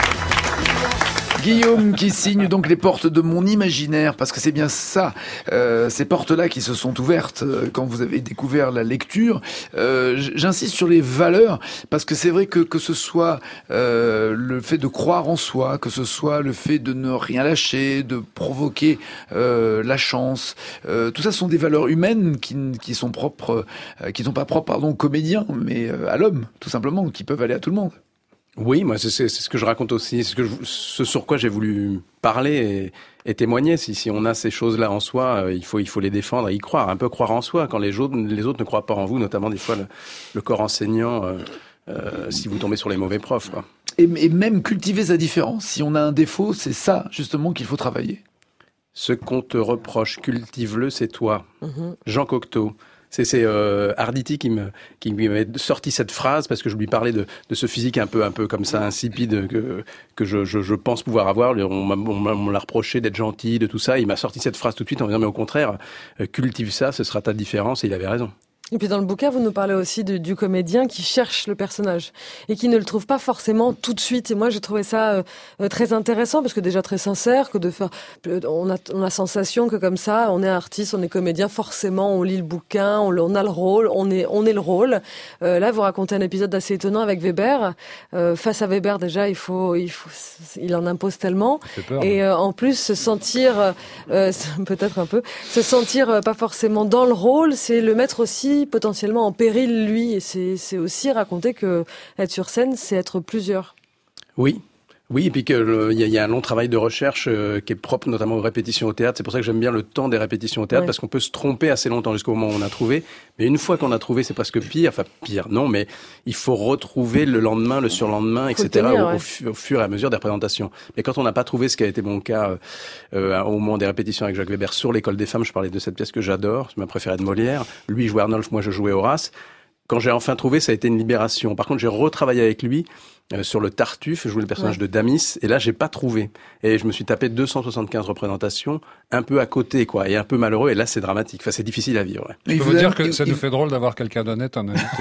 Guillaume qui signe donc les portes de mon imaginaire, parce que c'est bien ça, euh, ces portes-là qui se sont ouvertes euh, quand vous avez découvert la lecture. Euh, j'insiste sur les valeurs, parce que c'est vrai que que ce soit euh, le fait de croire en soi, que ce soit le fait de ne rien lâcher, de provoquer euh, la chance, euh, tout ça sont des valeurs humaines qui, qui sont propres, euh, qui ne sont pas propres pardon, aux comédiens, mais euh, à l'homme, tout simplement, qui peuvent aller à tout le monde. Oui, moi c'est, c'est, c'est ce que je raconte aussi, c'est ce, que je, ce sur quoi j'ai voulu parler et, et témoigner. Si, si on a ces choses-là en soi, euh, il faut il faut les défendre et y croire, un peu croire en soi. Quand les autres les autres ne croient pas en vous, notamment des fois le, le corps enseignant, euh, euh, si vous tombez sur les mauvais profs, quoi. Et, et même cultiver sa différence. Si on a un défaut, c'est ça justement qu'il faut travailler. Ce qu'on te reproche, cultive-le, c'est toi. Mm-hmm. Jean Cocteau. C'est, c'est euh, Arditi qui me qui m'avait sorti cette phrase parce que je lui parlais de, de ce physique un peu un peu comme ça insipide que que je je, je pense pouvoir avoir. On m'a, on m'a, on l'a reproché d'être gentil, de tout ça. Il m'a sorti cette phrase tout de suite en me disant mais au contraire, euh, cultive ça, ce sera ta différence. Et il avait raison. Et puis dans le bouquin, vous nous parlez aussi de, du comédien qui cherche le personnage et qui ne le trouve pas forcément tout de suite. Et moi, j'ai trouvé ça euh, très intéressant parce que déjà très sincère, que de faire, on a, on a sensation que comme ça, on est artiste, on est comédien, forcément, on lit le bouquin, on, on a le rôle, on est, on est le rôle. Euh, là, vous racontez un épisode assez étonnant avec Weber. Euh, face à Weber, déjà, il faut, il faut, il en impose tellement. Peur, et euh, en plus, se sentir, euh, peut-être un peu, se sentir euh, pas forcément dans le rôle, c'est le mettre aussi potentiellement en péril lui, et c'est, c'est aussi raconter que être sur scène, c'est être plusieurs. Oui. Oui, et puis qu'il y, y a un long travail de recherche euh, qui est propre notamment aux répétitions au théâtre. C'est pour ça que j'aime bien le temps des répétitions au théâtre, ouais. Parce qu'on peut se tromper assez longtemps jusqu'au moment où on a trouvé. Mais une fois qu'on a trouvé, c'est presque pire. Enfin, pire, non, mais il faut retrouver le lendemain, le surlendemain, et cetera tenir, au, ouais. au, fu- au fur et à mesure des représentations. Mais quand on n'a pas trouvé, ce qui a été mon cas euh, au moment des répétitions avec Jacques Weber sur l'École des femmes, je parlais de cette pièce que j'adore, c'est ma préférée de Molière. Lui jouait Arnolphe, moi je jouais Horace. Quand j'ai enfin trouvé, ça a été une libération. Par contre, j'ai retravaillé avec lui euh, sur le Tartuffe, je jouais le personnage ouais. de Damis, et là, j'ai pas trouvé. Et je me suis tapé deux cent soixante-quinze représentations, un peu à côté, quoi, et un peu malheureux, et là, c'est dramatique. Enfin, c'est difficile à vivre. Ouais. Je peux vous dire que ça nous fait drôle d'avoir quelqu'un d'honnête en invité.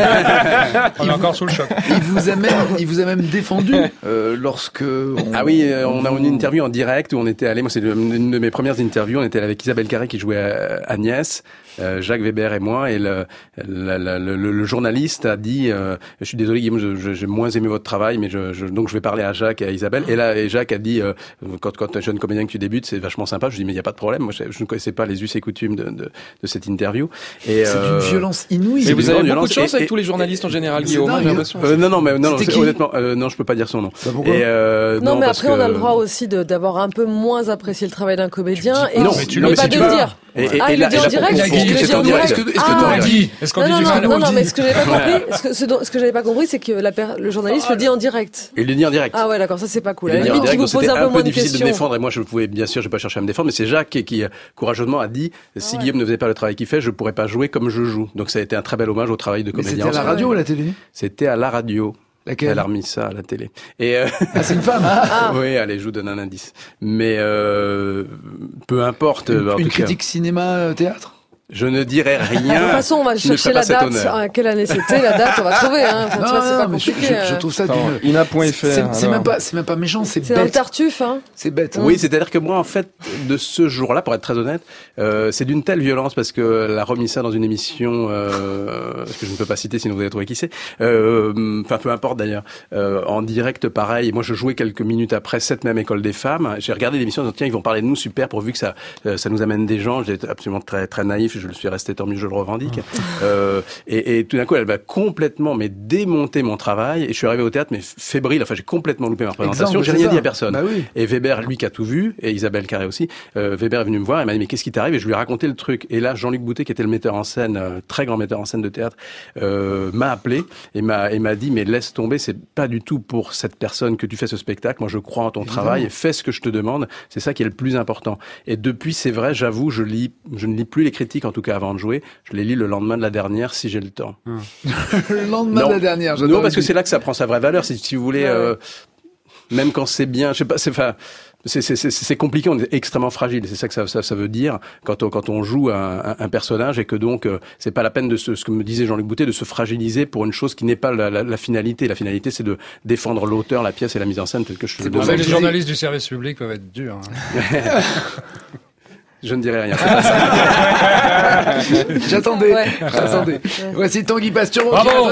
On est encore sous le choc. Il vous a même, il vous a même défendu euh, lorsque... On... Ah oui, euh, on a eu une interview en direct où on était allé, moi, c'est une de mes premières interviews, on était avec Isabelle Carré qui jouait Agnès, euh, Jacques Weber et moi, et le, le, le, le, le journaliste a dit euh, je suis désolé Guillaume, je, je, j'ai moins aimé votre travail, mais je, je, donc je vais parler à Jacques et à Isabelle. Et là, et Jacques a dit euh, quand quand un jeune comédien que tu débutes, c'est vachement sympa. Je dis mais il y a pas de problème. Moi, je, je ne connaissais pas les us et coutumes de, de, de cette interview. Et c'est euh, d'une violence inouïe. Mais vous avez beaucoup de chance et, avec et, tous les journalistes en général, Guillaume. Dingue, j'ai l'impression. Euh, non non mais non, non c'est honnêtement euh, non je peux pas dire son nom. Bah, pourquoi et, euh, non, non mais parce après que... on a le droit aussi de, d'avoir un peu moins apprécié le travail d'un comédien et non, non, mais tu mais le pas de le dire. Et, et, ah, et il là, le dit en direct. Est-ce que le dit en direct. Est-ce que, est-ce que ah, on le dit Est-ce qu'on non, dit non, du non, mal non, non, dit mais ce que j'avais pas compris, ce que, ce, dont, ce que j'avais pas compris, c'est que la, le journaliste le dit en direct. Il le dit en direct. Ah ouais, d'accord, ça c'est pas cool. Il le dit en direct, donc c'était un peu difficile question. de défendre. Et moi, je pouvais bien sûr, j'ai pas cherché à me défendre, mais c'est Jacques qui, qui courageusement a dit si ah ouais. Guillaume ne faisait pas le travail qu'il fait, je pourrais pas jouer comme je joue. Donc ça a été un très bel hommage au travail de mais comédien. C'était à la radio ou à la télé? C'était à la radio. Laquelle? Elle a remis ça à la télé. Et euh... ah, c'est une femme. Ah. Oui, allez, je vous donne un indice. Mais euh, peu importe. Une, en une tout critique cas. cinéma-théâtre. Je ne dirai rien. De toute façon, on va chercher la date. À quelle année c'était la date? On va trouver. Hein. Enfin, non, tu vois, c'est non, pas mais compliqué. je, je, je trouve ça d'une. ina point f r. C'est, c'est même pas, c'est même pas méchant, c'est, c'est bête. C'est un tartuffe, hein. C'est bête. Oui, c'est-à-dire que moi, en fait, de ce jour-là, pour être très honnête, euh, c'est d'une telle violence parce que elle a remis ça dans une émission euh, que je ne peux pas citer, sinon vous allez trouver qui c'est. Euh, enfin, peu importe d'ailleurs. Euh, en direct, pareil. Moi, je jouais quelques minutes après cette même école des femmes. J'ai regardé l'émission, en disant, tiens, ils vont parler de nous, super, pourvu que ça, euh, ça nous amène des gens. J'étais absolument très, très naïf. Je le suis resté, tant mieux, je le revendique. Euh, et, et tout d'un coup, elle va complètement mais démonter mon travail. Et je suis arrivé au théâtre, mais fébrile. Enfin, j'ai complètement loupé ma présentation. J'ai rien dit à personne. Bah oui. Et Weber, lui, qui a tout vu, et Isabelle Carré aussi, euh, Weber est venu me voir. Elle m'a dit, mais qu'est-ce qui t'arrive? Et je lui ai raconté le truc. Et là, Jean-Luc Boutet, qui était le metteur en scène, euh, très grand metteur en scène de théâtre, euh, m'a appelé et m'a, et m'a dit, mais laisse tomber. C'est pas du tout pour cette personne que tu fais ce spectacle. Moi, je crois en ton Évidemment. travail. Fais ce que je te demande. C'est ça qui est le plus important. Et depuis, c'est vrai, j'avoue, je lis, je ne lis plus les critiques, en tout cas avant de jouer. Je les lis le lendemain de la dernière, si j'ai le temps. Hum. Le lendemain non. de la dernière. Non, parce que c'est là que ça prend sa vraie valeur. Si, si vous voulez, ouais. euh, même quand c'est bien, je sais pas, c'est, enfin, c'est, c'est, c'est, c'est compliqué. On est extrêmement fragile. C'est ça que ça, ça, ça veut dire quand on, quand on joue un, un, un personnage et que donc euh, c'est pas la peine de se, ce que me disait Jean-Luc Boutet, de se fragiliser pour une chose qui n'est pas la, la, la finalité. La finalité, c'est de défendre l'auteur, la pièce et la mise en scène telle que je c'est le demande. demande. Les journalistes du service public peuvent être durs. Hein. Je ne dirai rien. J'attendais. Ouais. J'attendais. Ouais. Voici Tanguy Pastion. Bravo.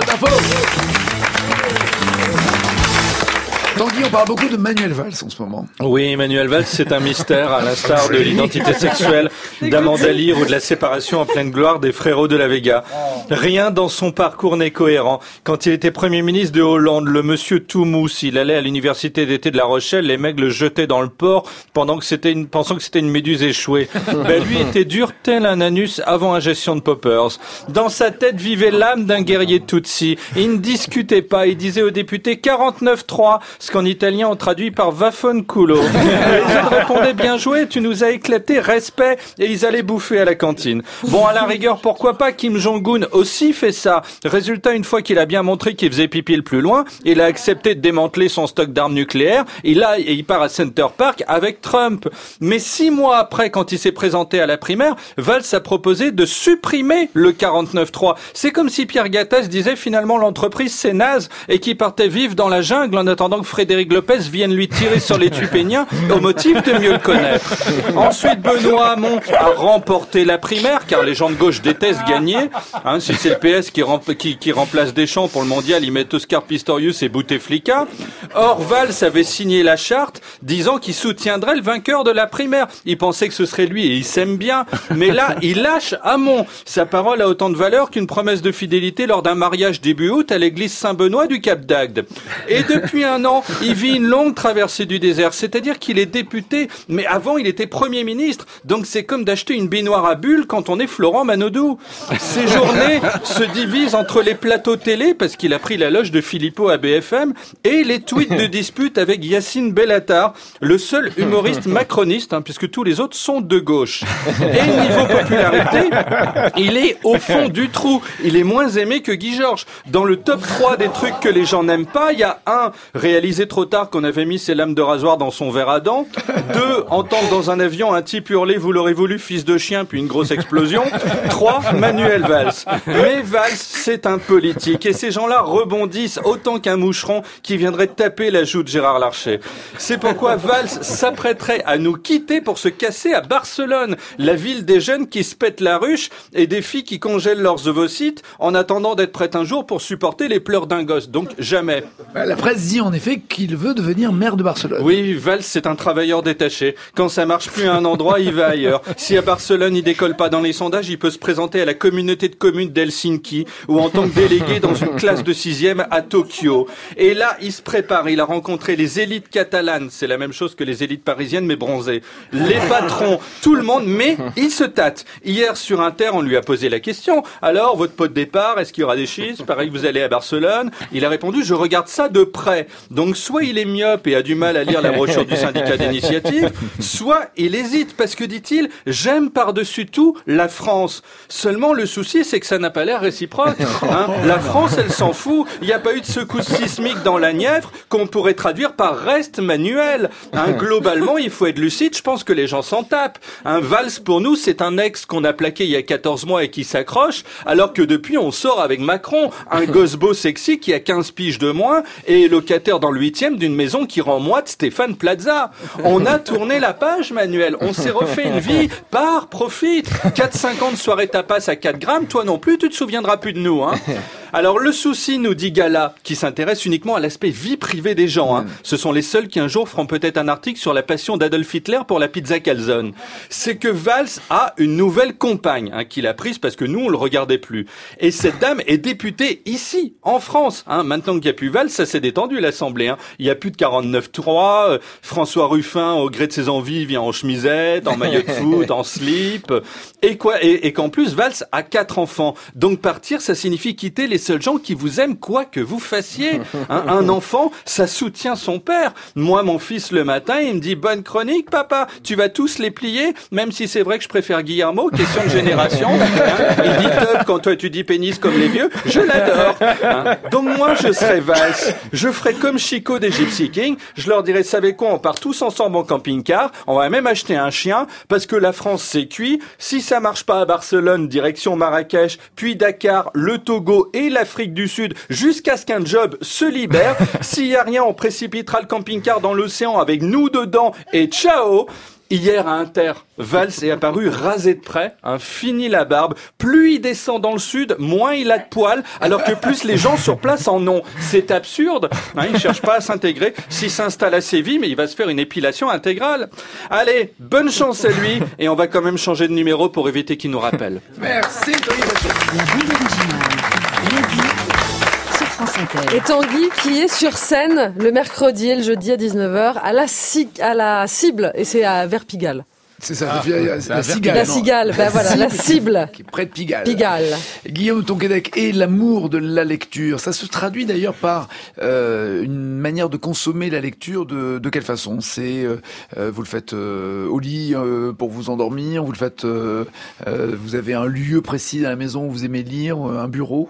Tanguy, on parle beaucoup de Manuel Valls en ce moment. Oui, Manuel Valls, c'est un mystère, à l'instar de l'identité sexuelle d'Amanda Lear ou de la séparation en pleine gloire des frérots de la Vega. Rien dans son parcours n'est cohérent. Quand il était Premier ministre de Hollande, le monsieur tout mousse, il allait à l'université d'été de La Rochelle, les mecs le jetaient dans le port pendant que c'était une, pensant que c'était une méduse échouée. Ben, lui était dur tel un anus avant ingestion de poppers. Dans sa tête vivait l'âme d'un guerrier Tutsi. Il ne discutait pas, il disait aux députés quarante-neuf trois, ce qu'en italien on traduit par vaffanculo. Les autres répondaient bien joué, tu nous as éclaté, respect, et ils allaient bouffer à la cantine. Bon, à la rigueur, pourquoi pas, Kim Jong-un aussi fait ça. Résultat, une fois qu'il a bien montré qu'il faisait pipi le plus loin, il a accepté de démanteler son stock d'armes nucléaires, il a, et il part à Center Park avec Trump. Mais six mois après, quand il s'est présenté à la primaire, Valls a proposé de supprimer le quarante-neuf trois. C'est comme si Pierre Gattaz disait finalement l'entreprise c'est naze et qu'il partait vivre dans la jungle en attendant que Frédéric Lopez vienne lui tirer sur les Tupéniens au motif de mieux le connaître. Ensuite, Benoît Hamon a remporté la primaire car les gens de gauche détestent gagner. Hein, si c'est le P S qui, rem- qui, qui remplace Deschamps pour le mondial, ils mettent Oscar Pistorius et Bouteflika. Or, Valls avait signé la charte disant qu'il soutiendrait le vainqueur de la primaire. Il pensait que ce serait lui et il s'aime bien. Mais là, il lâche Hamon. Sa parole a autant de valeur qu'une promesse de fidélité lors d'un mariage début août à l'église Saint-Benoît du Cap d'Agde. Et depuis un an, il vit une longue traversée du désert. C'est-à-dire qu'il est député, mais avant, il était Premier ministre. Donc c'est comme d'acheter une baignoire à bulles quand on est Florent Manodou. Ses journées se divisent entre les plateaux télé, parce qu'il a pris la loge de Philippot à B F M, et les tweets de dispute avec Yacine Bellatar, le seul humoriste macroniste, hein, puisque tous les autres sont de gauche. Et niveau popularité, il est au fond du trou. Il est moins aimé que Guy Georges. Dans le top trois des trucs que les gens n'aiment pas, il y a un, réalisé trop tard qu'on avait mis ses lames de rasoir dans son verre à dents. Deux, entendre dans un avion un type hurler « Vous l'aurez voulu, fils de chien », puis une grosse explosion. Trois, Manuel Valls. Mais Valls, c'est un politique. Et ces gens-là rebondissent autant qu'un moucheron qui viendrait taper la joue de Gérard Larcher. C'est pourquoi Valls s'apprêterait à nous quitter pour se casser à Barcelone, la ville des jeunes qui se pètent la ruche et des filles qui congèlent leurs ovocytes en attendant d'être prêtes un jour pour supporter les pleurs d'un gosse. Donc jamais. La presse dit en effet qu'il veut devenir maire de Barcelone. Oui, Valls, c'est un travailleur détaché. Quand ça marche plus à un endroit, il va ailleurs. Si à Barcelone, il décolle pas dans les sondages, il peut se présenter à la communauté de communes d'Helsinki ou en tant que délégué dans une classe de sixième à Tokyo. Et là, il se prépare. Il a rencontré les élites catalanes. C'est la même chose que les élites parisiennes, mais bronzées. Les patrons, tout le monde, mais il se tâte. Hier, sur Inter, on lui a posé la question. Alors, votre pot de départ, est-ce qu'il y aura des chiffres? Pareil que vous allez à Barcelone. Il a répondu, je regarde ça de près. Donc, Donc soit il est myope et a du mal à lire la brochure du syndicat d'initiative, soit il hésite parce que, dit-il, j'aime par-dessus tout la France. Seulement le souci, c'est que ça n'a pas l'air réciproque. Hein. La France, elle s'en fout. Il n'y a pas eu de secousse sismique dans la Nièvre qu'on pourrait traduire par reste manuel. Hein. Globalement, il faut être lucide. Je pense que les gens s'en tapent. Un Valls, pour nous, c'est un ex qu'on a plaqué il y a quatorze mois et qui s'accroche, alors que depuis, on sort avec Macron, un gosse beau sexy qui a quinze piges de moins et est locataire dans le huitième d'une maison qui rend moite Stéphane Plaza. On a tourné la page, Manuel. On s'est refait une vie. Pars, profite. quatre cinquante soirées tapas à quatre grammes. Toi non plus, tu te souviendras plus de nous, hein. Alors, le souci, nous dit Gala, qui s'intéresse uniquement à l'aspect vie privée des gens, hein. Ce sont les seuls qui un jour feront peut-être un article sur la passion d'Adolf Hitler pour la pizza calzone. C'est que Valls a une nouvelle compagne, hein, qu'il a prise parce que nous, on le regardait plus. Et cette dame est députée ici, en France, hein. Maintenant qu'il n'y a plus Valls, ça s'est détendu, l'Assemblée, hein. Il y a plus de quarante-neuf trois, euh, François Ruffin, au gré de ses envies, vient en chemisette, en maillot de foot, en slip, et quoi, et, et qu'en plus, Valls a quatre enfants. Donc partir, ça signifie quitter les seuls gens qui vous aiment quoi que vous fassiez. Hein, un enfant, ça soutient son père. Moi, mon fils, le matin, il me dit « Bonne chronique, papa, tu vas tous les plier ?» Même si c'est vrai que je préfère Guillermo, question de génération. Hein, il dit « Top, quand toi tu dis pénis comme les vieux, je l'adore. Hein. » Donc moi, je serais Valls. Je ferais comme Chico des Gypsy Kings. Je leur dirais « Savez quoi, on part tous ensemble en camping-car. On va même acheter un chien parce que la France, c'est cuit. Si ça marche pas à Barcelone, direction Marrakech, puis Dakar, le Togo et l'Afrique du Sud, jusqu'à ce qu'un job se libère. S'il y a rien, on précipitera le camping-car dans l'océan avec nous dedans et ciao. Hier à Inter, Valls est apparu rasé de près, hein, fini la barbe. Plus il descend dans le sud, moins il a de poils, alors que plus les gens sur place en ont. C'est absurde. Hein, il cherche pas à s'intégrer. S'il s'installe à Séville, mais il va se faire une épilation intégrale. Allez, bonne chance à lui, et on va quand même changer de numéro pour éviter qu'il nous rappelle. Merci, Tanguy. La bande originale. Lady sur France Inter. Et Tanguy qui est sur scène le mercredi et le jeudi à dix-neuf heures à la, ci- à la Cible, et c'est à vers Pigalle. C'est ça, Ah, la, c'est la, un cigale. La Cigale, ben voilà, la Cible. Qui est près de Pigalle. Pigalle. Guillaume Tonquédec et l'amour de la lecture. Ça se traduit d'ailleurs par euh, une manière de consommer la lecture. De, de quelle façon? C'est euh, vous le faites euh, au lit euh, pour vous endormir. Vous le faites. Euh, euh, vous avez un lieu précis dans la maison où vous aimez lire, un bureau.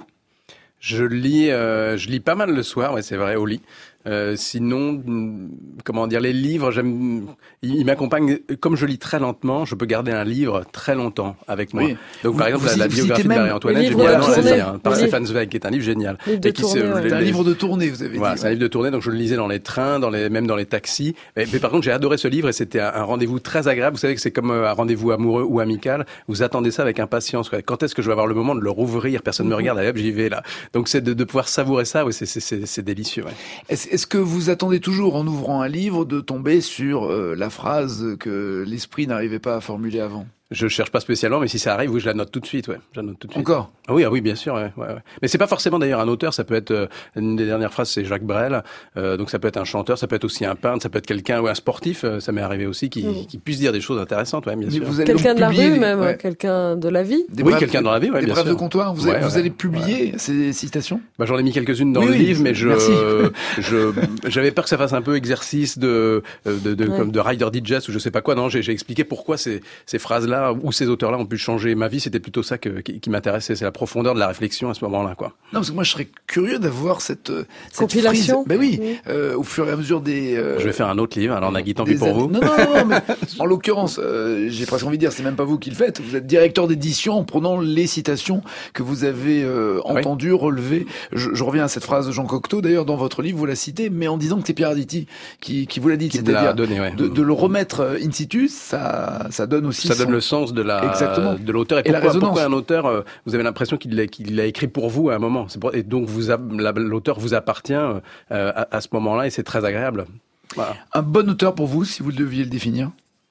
Je lis, euh, je lis pas mal le soir, ouais, c'est vrai, au lit. Euh, sinon, comment dire, les livres, j'aime, ils, ils m'accompagnent. Comme je lis très lentement, je peux garder un livre très longtemps avec moi. Oui. Donc, par vous, exemple, vous, la, la vous biographie de Marie-Antoinette, j'ai mis la un an à tournée, hein, par Stefan Zweig, qui est un livre génial. Livre de et qui tournée, se, ouais. les, C'est un les, livre de tournée, vous avez voilà, dit. c'est un livre de tournée, donc je le lisais dans les trains, dans les, même dans les taxis. Mais, mais par contre, j'ai adoré ce livre et c'était un, un rendez-vous très agréable. Vous savez que c'est comme un rendez-vous amoureux ou amical. Vous attendez ça avec impatience. Quand est-ce que je vais avoir le moment de le rouvrir? Personne ne me regarde, allez hop, j'y vais là. Donc c'est de, de pouvoir savourer ça, oui, c'est, c'est, c'est, c'est délicieux. Ouais. Est-ce, est-ce que vous attendez toujours, en ouvrant un livre, de tomber sur euh, la phrase que l'esprit n'arrivait pas à formuler avant? Je cherche pas spécialement, mais si ça arrive, oui, je la note tout de suite, ouais. Je la note tout de suite. Encore? Ah oui, ah oui, bien sûr, ouais, ouais, ouais. Mais c'est pas forcément d'ailleurs un auteur, ça peut être, euh, une des dernières phrases, c'est Jacques Brel, euh, donc ça peut être un chanteur, ça peut être aussi un peintre, ça peut être quelqu'un, ou un sportif, euh, ça m'est arrivé aussi, qui, mmh. qui puisse dire des choses intéressantes, ouais, bien Mais sûr. vous allez quelqu'un de la rue, des... même, ouais. quelqu'un de la vie. Des oui, brèves, quelqu'un dans la vie, ouais, des bien brèves sûr. de comptoir, vous, allez, ouais, vous ouais, allez publier ouais. ces citations? Bah, j'en ai mis quelques-unes dans oui, le oui, livre, mais je, merci. je, j'avais peur que ça fasse un peu exercice de, de, de, ouais. comme de Ryder Digest ou je sais pas quoi. Non, j'ai, j'ai expliqué pourquoi ces, ces phrases-là ou ces auteurs-là ont pu changer ma vie. C'était plutôt ça que, qui, qui m'intéressait. C'est la profondeur de la réflexion à ce moment-là, quoi. Non, parce que moi, je serais curieux d'avoir cette, cette compilation. Ben oui, oui. Euh, au fur et à mesure des. Euh, je vais faire un autre livre. Alors, Nagui, tant pis pour années. vous. Non, non, non, mais en l'occurrence, euh, j'ai presque envie de dire, c'est même pas vous qui le faites. Vous êtes directeur d'édition en prenant les citations que vous avez euh, entendues, oui. relevées. Je, je reviens à cette phrase de Jean Cocteau. D'ailleurs, dans votre livre, vous la citez, mais en disant que c'est Pierre Arditi qui, qui vous l'a dit. Qui c'est-à-dire donné, ouais. de, de le remettre in situ, ça, ça donne aussi. Ça son... donne le sens de la, Exactement. de l'auteur. Et, et pourquoi, la résonance. Pourquoi un auteur, euh, vous avez l'impression qu'il l'a, qu'il l'a écrit pour vous à un moment. C'est pour, et donc, vous a, la, l'auteur vous appartient euh, à, à ce moment-là et c'est très agréable. Voilà. Un bon auteur pour vous, si vous deviez le définir?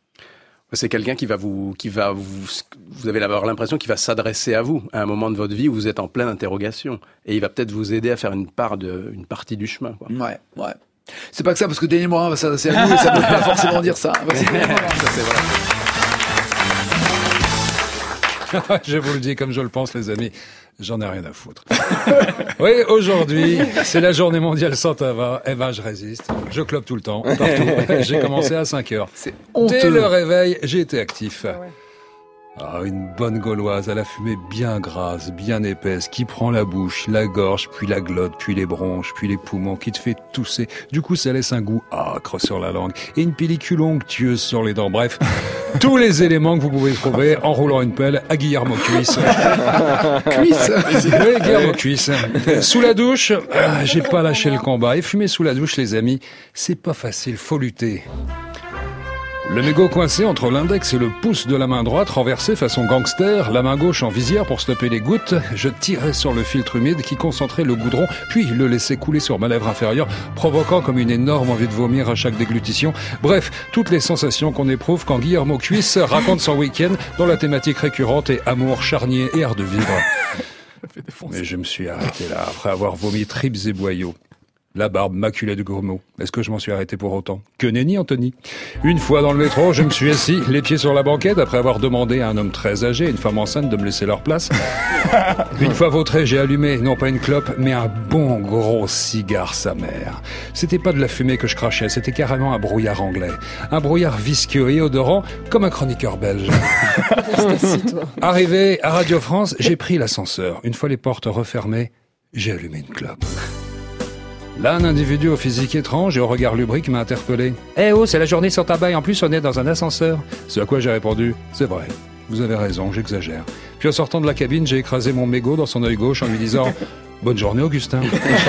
C'est quelqu'un qui va vous, qui va vous, vous avez avoir l'impression qu'il va s'adresser à vous à un moment de votre vie où vous êtes en pleine interrogation et il va peut-être vous aider à faire une part de, une partie du chemin, quoi. Ouais, ouais. C'est pas que ça, parce que Daniel Morin va s'adresser à vous et ça ne veut pas forcément dire ça. Ça, c'est vrai. Je vous le dis comme je le pense, les amis. J'en ai rien à foutre. Oui, aujourd'hui, c'est la journée mondiale sans tabac. Eh ben, je résiste. Je clope tout le temps, partout. J'ai commencé à cinq heures. C'est honteux. Dès le réveil, j'ai été actif. Ah, ouais. Ah, une bonne gauloise à la fumée bien grasse, bien épaisse, qui prend la bouche, la gorge, puis la glotte, puis les bronches, puis les poumons, qui te fait tousser. Du coup, ça laisse un goût âcre sur la langue et une pellicule onctueuse sur les dents. Bref, tous les éléments que vous pouvez trouver en roulant une pelle à Guillermo Cuisse. Cuisse. Oui, Guillermo Cuisse. Sous la douche, euh, j'ai pas lâché le combat. Et fumer sous la douche, les amis, c'est pas facile, faut lutter. Le mégot coincé entre l'index et le pouce de la main droite, renversé façon gangster, la main gauche en visière pour stopper les gouttes, je tirais sur le filtre humide qui concentrait le goudron, puis le laissais couler sur ma lèvre inférieure, provoquant comme une énorme envie de vomir à chaque déglutition. Bref, toutes les sensations qu'on éprouve quand Guillermo Cuisse raconte son week-end dont la thématique récurrente est amour, charnier et art de vivre. Mais je me suis arrêté là, après avoir vomi tripes et boyaux. La barbe maculée de gourmand. Est-ce que je m'en suis arrêté pour autant? Que nenni, Anthony. Une fois dans le métro, je me suis assis, les pieds sur la banquette, après avoir demandé à un homme très âgé et une femme enceinte de me laisser leur place. Une fois vautré, j'ai allumé, non pas une clope, mais un bon gros cigare sa mère. C'était pas de la fumée que je crachais, c'était carrément un brouillard anglais. Un brouillard visqueux et odorant, comme un chroniqueur belge. Arrivé à Radio France, j'ai pris l'ascenseur. Une fois les portes refermées, j'ai allumé une clope. Là, un individu au physique étrange et au regard lubrique m'a interpellé. « Eh oh, c'est la journée sans tabac et en plus on est dans un ascenseur. » Ce à quoi j'ai répondu « C'est vrai, vous avez raison, j'exagère. » Puis en sortant de la cabine, j'ai écrasé mon mégot dans son œil gauche en lui disant « Bonne journée, Augustin. »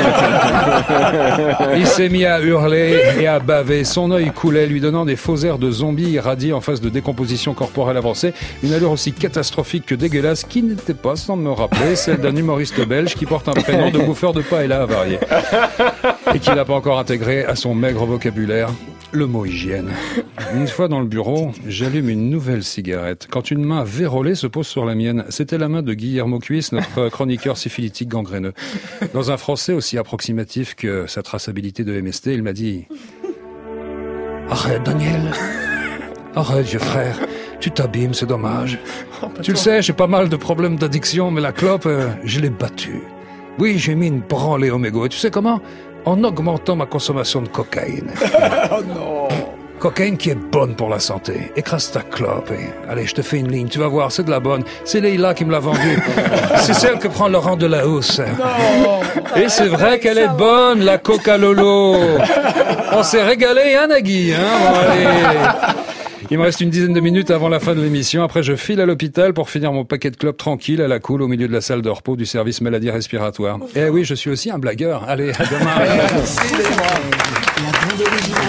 Il s'est mis à hurler et à baver. Son œil coulait, lui donnant des faux airs de zombie irradié en phase de décomposition corporelle avancée. Une allure aussi catastrophique que dégueulasse qui n'était pas, sans me rappeler, celle d'un humoriste belge qui porte un prénom de bouffeur de paella avarié. Et qui n'a pas encore intégré à son maigre vocabulaire le mot hygiène. Une fois dans le bureau, j'allume une nouvelle cigarette. Quand une main vérolée se pose sur la mienne, c'était la main de Guillermo Cuisse, notre chroniqueur syphilitique gangréneux. Dans un français aussi approximatif que sa traçabilité de M S T, il m'a dit « Arrête, Daniel. Arrête, vieux frère. Tu t'abîmes, c'est dommage. Tu le sais, j'ai pas mal de problèmes d'addiction, mais la clope, euh, je l'ai battue. Oui, j'ai mis une branlée au mégot. Et tu sais comment ? En augmentant ma consommation de cocaïne. Oh non. Cocaïne qui est bonne pour la santé. Écrase ta clope. Et... Allez, je te fais une ligne. Tu vas voir, c'est de la bonne. C'est Leïla qui me l'a vendue. C'est celle que prend Laurent Delahousse. Non. Et c'est vrai qu'elle est bonne, la Coca Lolo. On s'est régalé, hein, Nagui, hein, bon, allez. Il me reste une dizaine de minutes avant la fin de l'émission. Après, je file à l'hôpital pour finir mon paquet de clopes tranquille à la cool au milieu de la salle de repos du service maladie respiratoire. Eh oui, je suis aussi un blagueur. Allez, à demain. Merci. La bande originale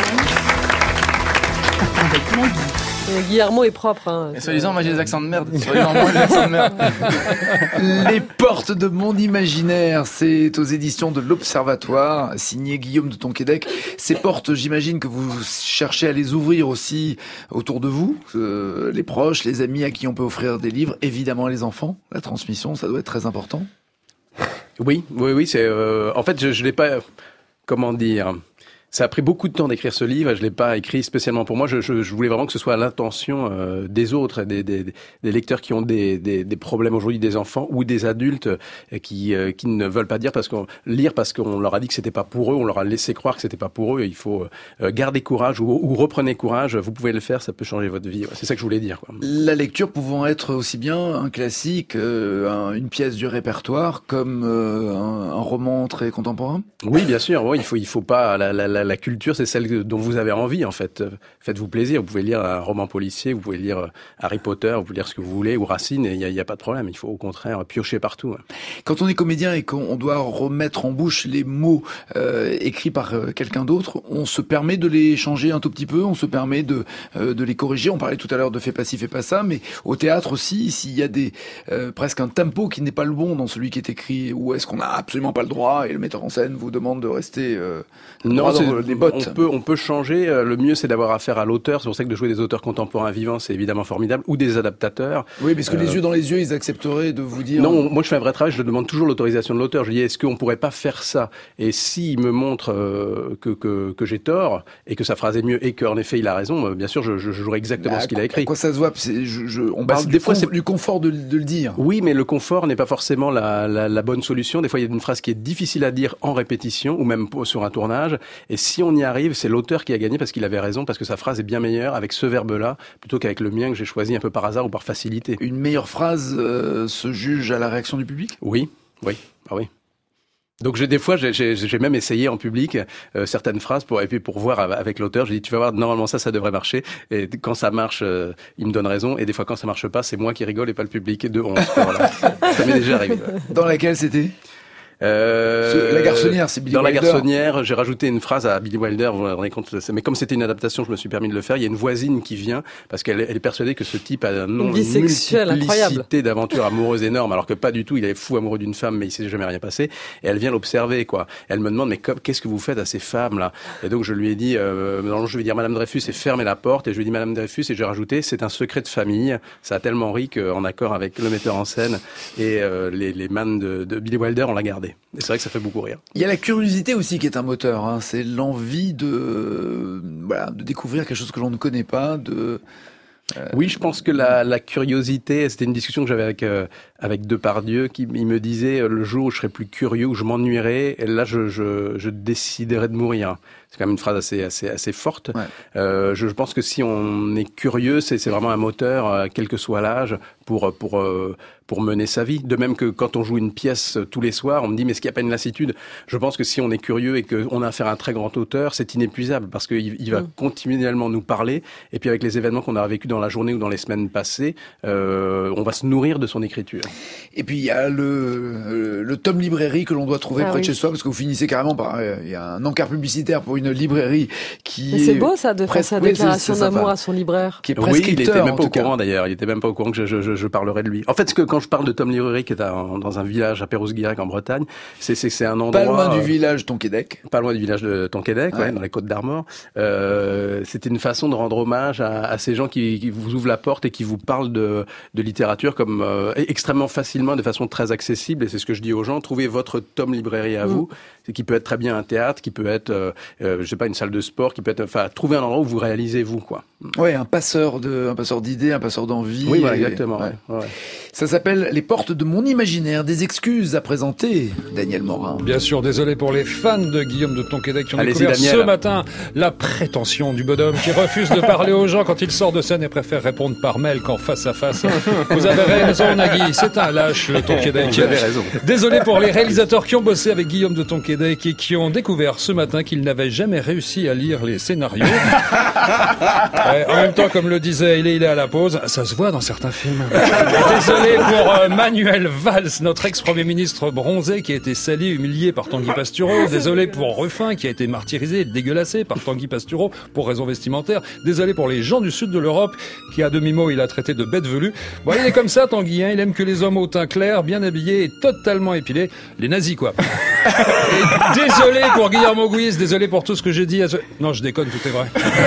avec Nagui. Euh, Guillermo est propre. Hein. Et soi-disant, moi j'ai des accents de merde. Soi-disant, moi j'ai des accents de merde. Les portes de mon imaginaire, c'est aux éditions de l'Observatoire, signé Guillaume de Tonquédec. Ces portes, j'imagine que vous cherchez à les ouvrir aussi autour de vous, euh, les proches, les amis à qui on peut offrir des livres, évidemment les enfants. La transmission, ça doit être très important. Oui, oui, oui. C'est euh, en fait, je, je l'ai pas. Comment dire? Ça a pris beaucoup de temps d'écrire ce livre. Je l'ai pas écrit spécialement pour moi. Je, je, je voulais vraiment que ce soit à l'intention euh, des autres, des, des, des lecteurs qui ont des, des, des problèmes aujourd'hui, des enfants ou des adultes euh, qui, euh, qui ne veulent pas dire parce qu'on lire parce qu'on leur a dit que c'était pas pour eux, on leur a laissé croire que c'était pas pour eux. Il faut euh, garder courage ou, ou reprenez courage. Vous pouvez le faire, ça peut changer votre vie. Ouais, c'est ça que je voulais dire, quoi. La lecture pouvant être aussi bien un classique, euh, un, une pièce du répertoire, comme euh, un, un roman très contemporain. Oui, bien sûr. Oui, il faut, il faut pas la, la, la La culture, c'est celle dont vous avez envie, en fait. Faites-vous plaisir. Vous pouvez lire un roman policier, vous pouvez lire Harry Potter, vous pouvez lire ce que vous voulez, ou Racine, et il n'y a, y a pas de problème. Il faut au contraire piocher partout. Quand on est comédien et qu'on doit remettre en bouche les mots euh, écrits par euh, quelqu'un d'autre, on se permet de les changer un tout petit peu, on se permet de, euh, de les corriger. On parlait tout à l'heure de fais pas ci, fais pas ça, mais au théâtre aussi, s'il y a des euh, presque un tempo qui n'est pas le bon dans celui qui est écrit, ou est-ce qu'on n'a absolument pas le droit et le metteur en scène vous demande de rester euh, non, c'est, euh, des bots. On peut, on peut changer. Le mieux, c'est d'avoir affaire à l'auteur. C'est pour ça que de jouer des auteurs contemporains vivants, c'est évidemment formidable. Ou des adaptateurs. Oui, parce que euh... les yeux dans les yeux, ils accepteraient de vous dire... Non, moi je fais un vrai travail, je demande toujours l'autorisation de l'auteur. Je dis, est-ce qu'on pourrait pas faire ça? Et s'il me montre euh, que, que, que j'ai tort, et que sa phrase est mieux, et qu'en effet il a raison, bien sûr, je, je jouerai exactement bah, ce qu'il a écrit. À quoi ça se voit? C'est, je, je, On bah, parle des du, fois, con, du confort de, de le dire. Oui, mais le confort n'est pas forcément la, la, la bonne solution. Des fois, il y a une phrase qui est difficile à dire en répétition, ou même sur un tournage. Et si on y arrive, c'est l'auteur qui a gagné parce qu'il avait raison, parce que sa phrase est bien meilleure avec ce verbe-là, plutôt qu'avec le mien que j'ai choisi un peu par hasard ou par facilité. Une meilleure phrase euh, se juge à la réaction du public? Oui, oui, ah oui. Donc j'ai des fois j'ai, j'ai, j'ai même essayé en public euh, certaines phrases pour et puis pour voir avec l'auteur. J'ai dit tu vas voir, normalement ça ça devrait marcher, et quand ça marche euh, il me donne raison, et des fois quand ça marche pas c'est moi qui rigole et pas le public de honte. Voilà. Ça m'est déjà arrivé. Dans laquelle c'était? Euh, la garçonnière, c'est Billy Dans Wilder. La garçonnière, j'ai rajouté une phrase à Billy Wilder, vous vous rendez compte, mais comme c'était une adaptation, je me suis permis de le faire. Il y a une voisine qui vient, parce qu'elle elle est persuadée que ce type a un nombre, une multiplicité d'aventures amoureuses énormes, alors que pas du tout, il est fou amoureux d'une femme, mais il s'est jamais rien passé. Et elle vient l'observer, quoi. Elle me demande, mais qu'est-ce que vous faites à ces femmes-là? Et donc je lui ai dit, euh, non, je vais dire Madame Dreyfus et fermer la porte, et je lui ai dit Madame Dreyfus, et j'ai rajouté, c'est un secret de famille. Ça a tellement ri qu'en accord avec le metteur en scène et euh, les, les man de, de Billy Wilder, on l'a gardé. Et c'est vrai que ça fait beaucoup rire. Il y a la curiosité aussi qui est un moteur. Hein. C'est l'envie de, voilà, de découvrir quelque chose que l'on ne connaît pas. De, euh... Oui, je pense que la, la curiosité, c'était une discussion que j'avais avec euh, avec Depardieu, qui il me disait euh, le jour où je serai plus curieux, où je m'ennuierai, et là je, je, je déciderai de mourir. C'est quand même une phrase assez assez assez forte. Ouais. Euh, je, je pense que si on est curieux, c'est c'est vraiment un moteur, euh, quel que soit l'âge, pour pour euh, pour mener sa vie. De même que quand on joue une pièce tous les soirs, on me dit mais est-ce qu'il n'y a pas une lassitude? Je pense que si on est curieux et qu'on a affaire à un très grand auteur, c'est inépuisable parce qu'il il va mmh. continuellement nous parler. Et puis avec les événements qu'on a vécus dans la journée ou dans les semaines passées, euh, on va se nourrir de son écriture. Et puis il y a le le tome librairie que l'on doit trouver ah, près oui. de chez soi, parce que vous finissez carrément par il y a un encart publicitaire pour une librairie qui mais c'est beau ça de faire sa déclaration oui, d'amour à son libraire. Qui est oui, il était même pas au cas. courant d'ailleurs. Il était même pas au courant que je, je, je, je parlerais de lui. En fait, ce que quand je parle de Tom Librairie, qui est un, dans un village à Pérouse-Guirec en Bretagne, c'est c'est c'est un endroit pas loin euh, du village Tonquédec. Pas loin du village de Tonquédec, ouais. Ouais, dans les Côtes d'Armor. Euh, c'était une façon de rendre hommage à, à ces gens qui, qui vous ouvrent la porte et qui vous parlent de, de littérature comme euh, extrêmement facilement, de façon très accessible. Et c'est ce que je dis aux gens. Trouvez votre Tom Librairie à mmh. vous, c'est qui peut être très bien un théâtre, qui peut être, euh, euh, je sais pas, une salle de sport, qui peut être, enfin, trouver un endroit où vous réalisez vous, quoi. Ouais, un passeur de, un passeur d'idées, un passeur d'envie. Oui, voilà, exactement. Ouais. Ouais. Ouais. Ça s'appelle Les portes de mon imaginaire. Des excuses à présenter, Daniel Morin. Bien sûr, désolé pour les fans de Guillaume de Tonquédec qui ont Allez-y, découvert Daniel. Ce matin la prétention du bonhomme qui refuse de parler aux gens quand il sort de scène et préfère répondre par mail qu'en face à face. Vous avez raison, Nagui, c'est un lâche, le Tonquédec. Vous avez raison. Désolé pour les réalisateurs qui ont bossé avec Guillaume de Tonquédec et qui ont découvert ce matin qu'ils n'avaient jamais réussi à lire les scénarios. Ouais, en même temps, comme le disait il est, il est à la pause, ça se voit dans certains films. Désolé pour euh, Manuel Valls, notre ex-premier ministre bronzé qui a été sali, humilié par Tanguy Pastureau. Désolé pour Ruffin qui a été martyrisé et dégueulassé par Tanguy Pastureau pour raison vestimentaire. Désolé pour les gens du sud de l'Europe qui à demi-mot il a traité de bête velue. Bon, il est comme ça Tanguy, hein, il aime que les hommes au teint clair, bien habillés et totalement épilés. Les nazis quoi. Et désolé pour Guillermo Guise, désolé pour tout ce que j'ai dit. À ce... Non, je déconne, tout est vrai.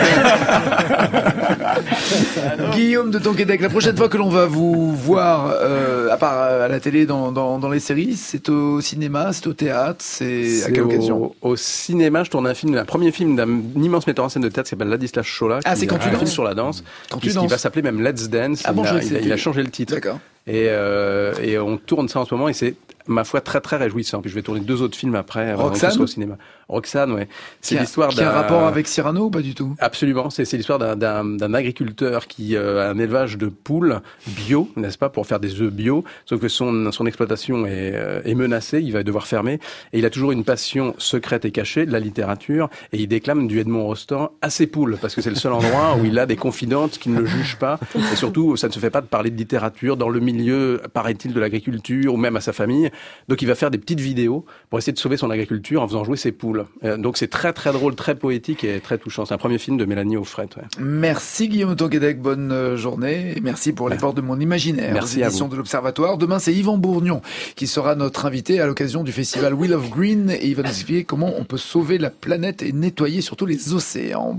Guillaume de Tonquédec, la prochaine fois que l'on va vous voir, euh, à part à la télé, dans, dans, dans les séries, c'est au cinéma, c'est au théâtre, c'est, c'est à quelle au, occasion? Au cinéma, je tourne un film, un premier film d'un immense metteur en scène de théâtre qui s'appelle Ladislas Chola. Ah, c'est quand tu danses sur la danse. Quand qui, tu danses. Qui va s'appeler même Let's Dance. Ah bon, il, a, je il, a, il a changé le titre. D'accord. Et, euh, et on tourne ça en ce moment et c'est, ma foi, très très réjouissant. Puis je vais tourner deux autres films après, Roxane au cinéma. Roxane, ouais. C'est qui a, l'histoire qui d'un... a un rapport avec Cyrano ou pas du tout? Absolument. C'est, c'est l'histoire d'un, d'un, d'un agriculteur qui euh, a un élevage de poules bio, n'est-ce pas, pour faire des œufs bio. Sauf que son, son exploitation est, euh, est menacée. Il va devoir fermer. Et il a toujours une passion secrète et cachée de la littérature. Et il déclame du Edmond Rostand à ses poules parce que c'est le seul endroit où il a des confidentes qui ne le jugent pas. Et surtout, ça ne se fait pas de parler de littérature dans le milieu, paraît-il, de l'agriculture ou même à sa famille. Donc il va faire des petites vidéos pour essayer de sauver son agriculture en faisant jouer ses poules. Euh, donc c'est très très drôle, très poétique et très touchant. C'est un premier film de Mélanie Offret. Ouais. Merci Guillaume Tonquédec, bonne journée. Et merci pour les portes de mon imaginaire. Merci aux éditions de l'Observatoire. Demain, c'est Yvan Bourgnon qui sera notre invité à l'occasion du festival Wheel of Green et il va nous expliquer comment on peut sauver la planète et nettoyer surtout les océans.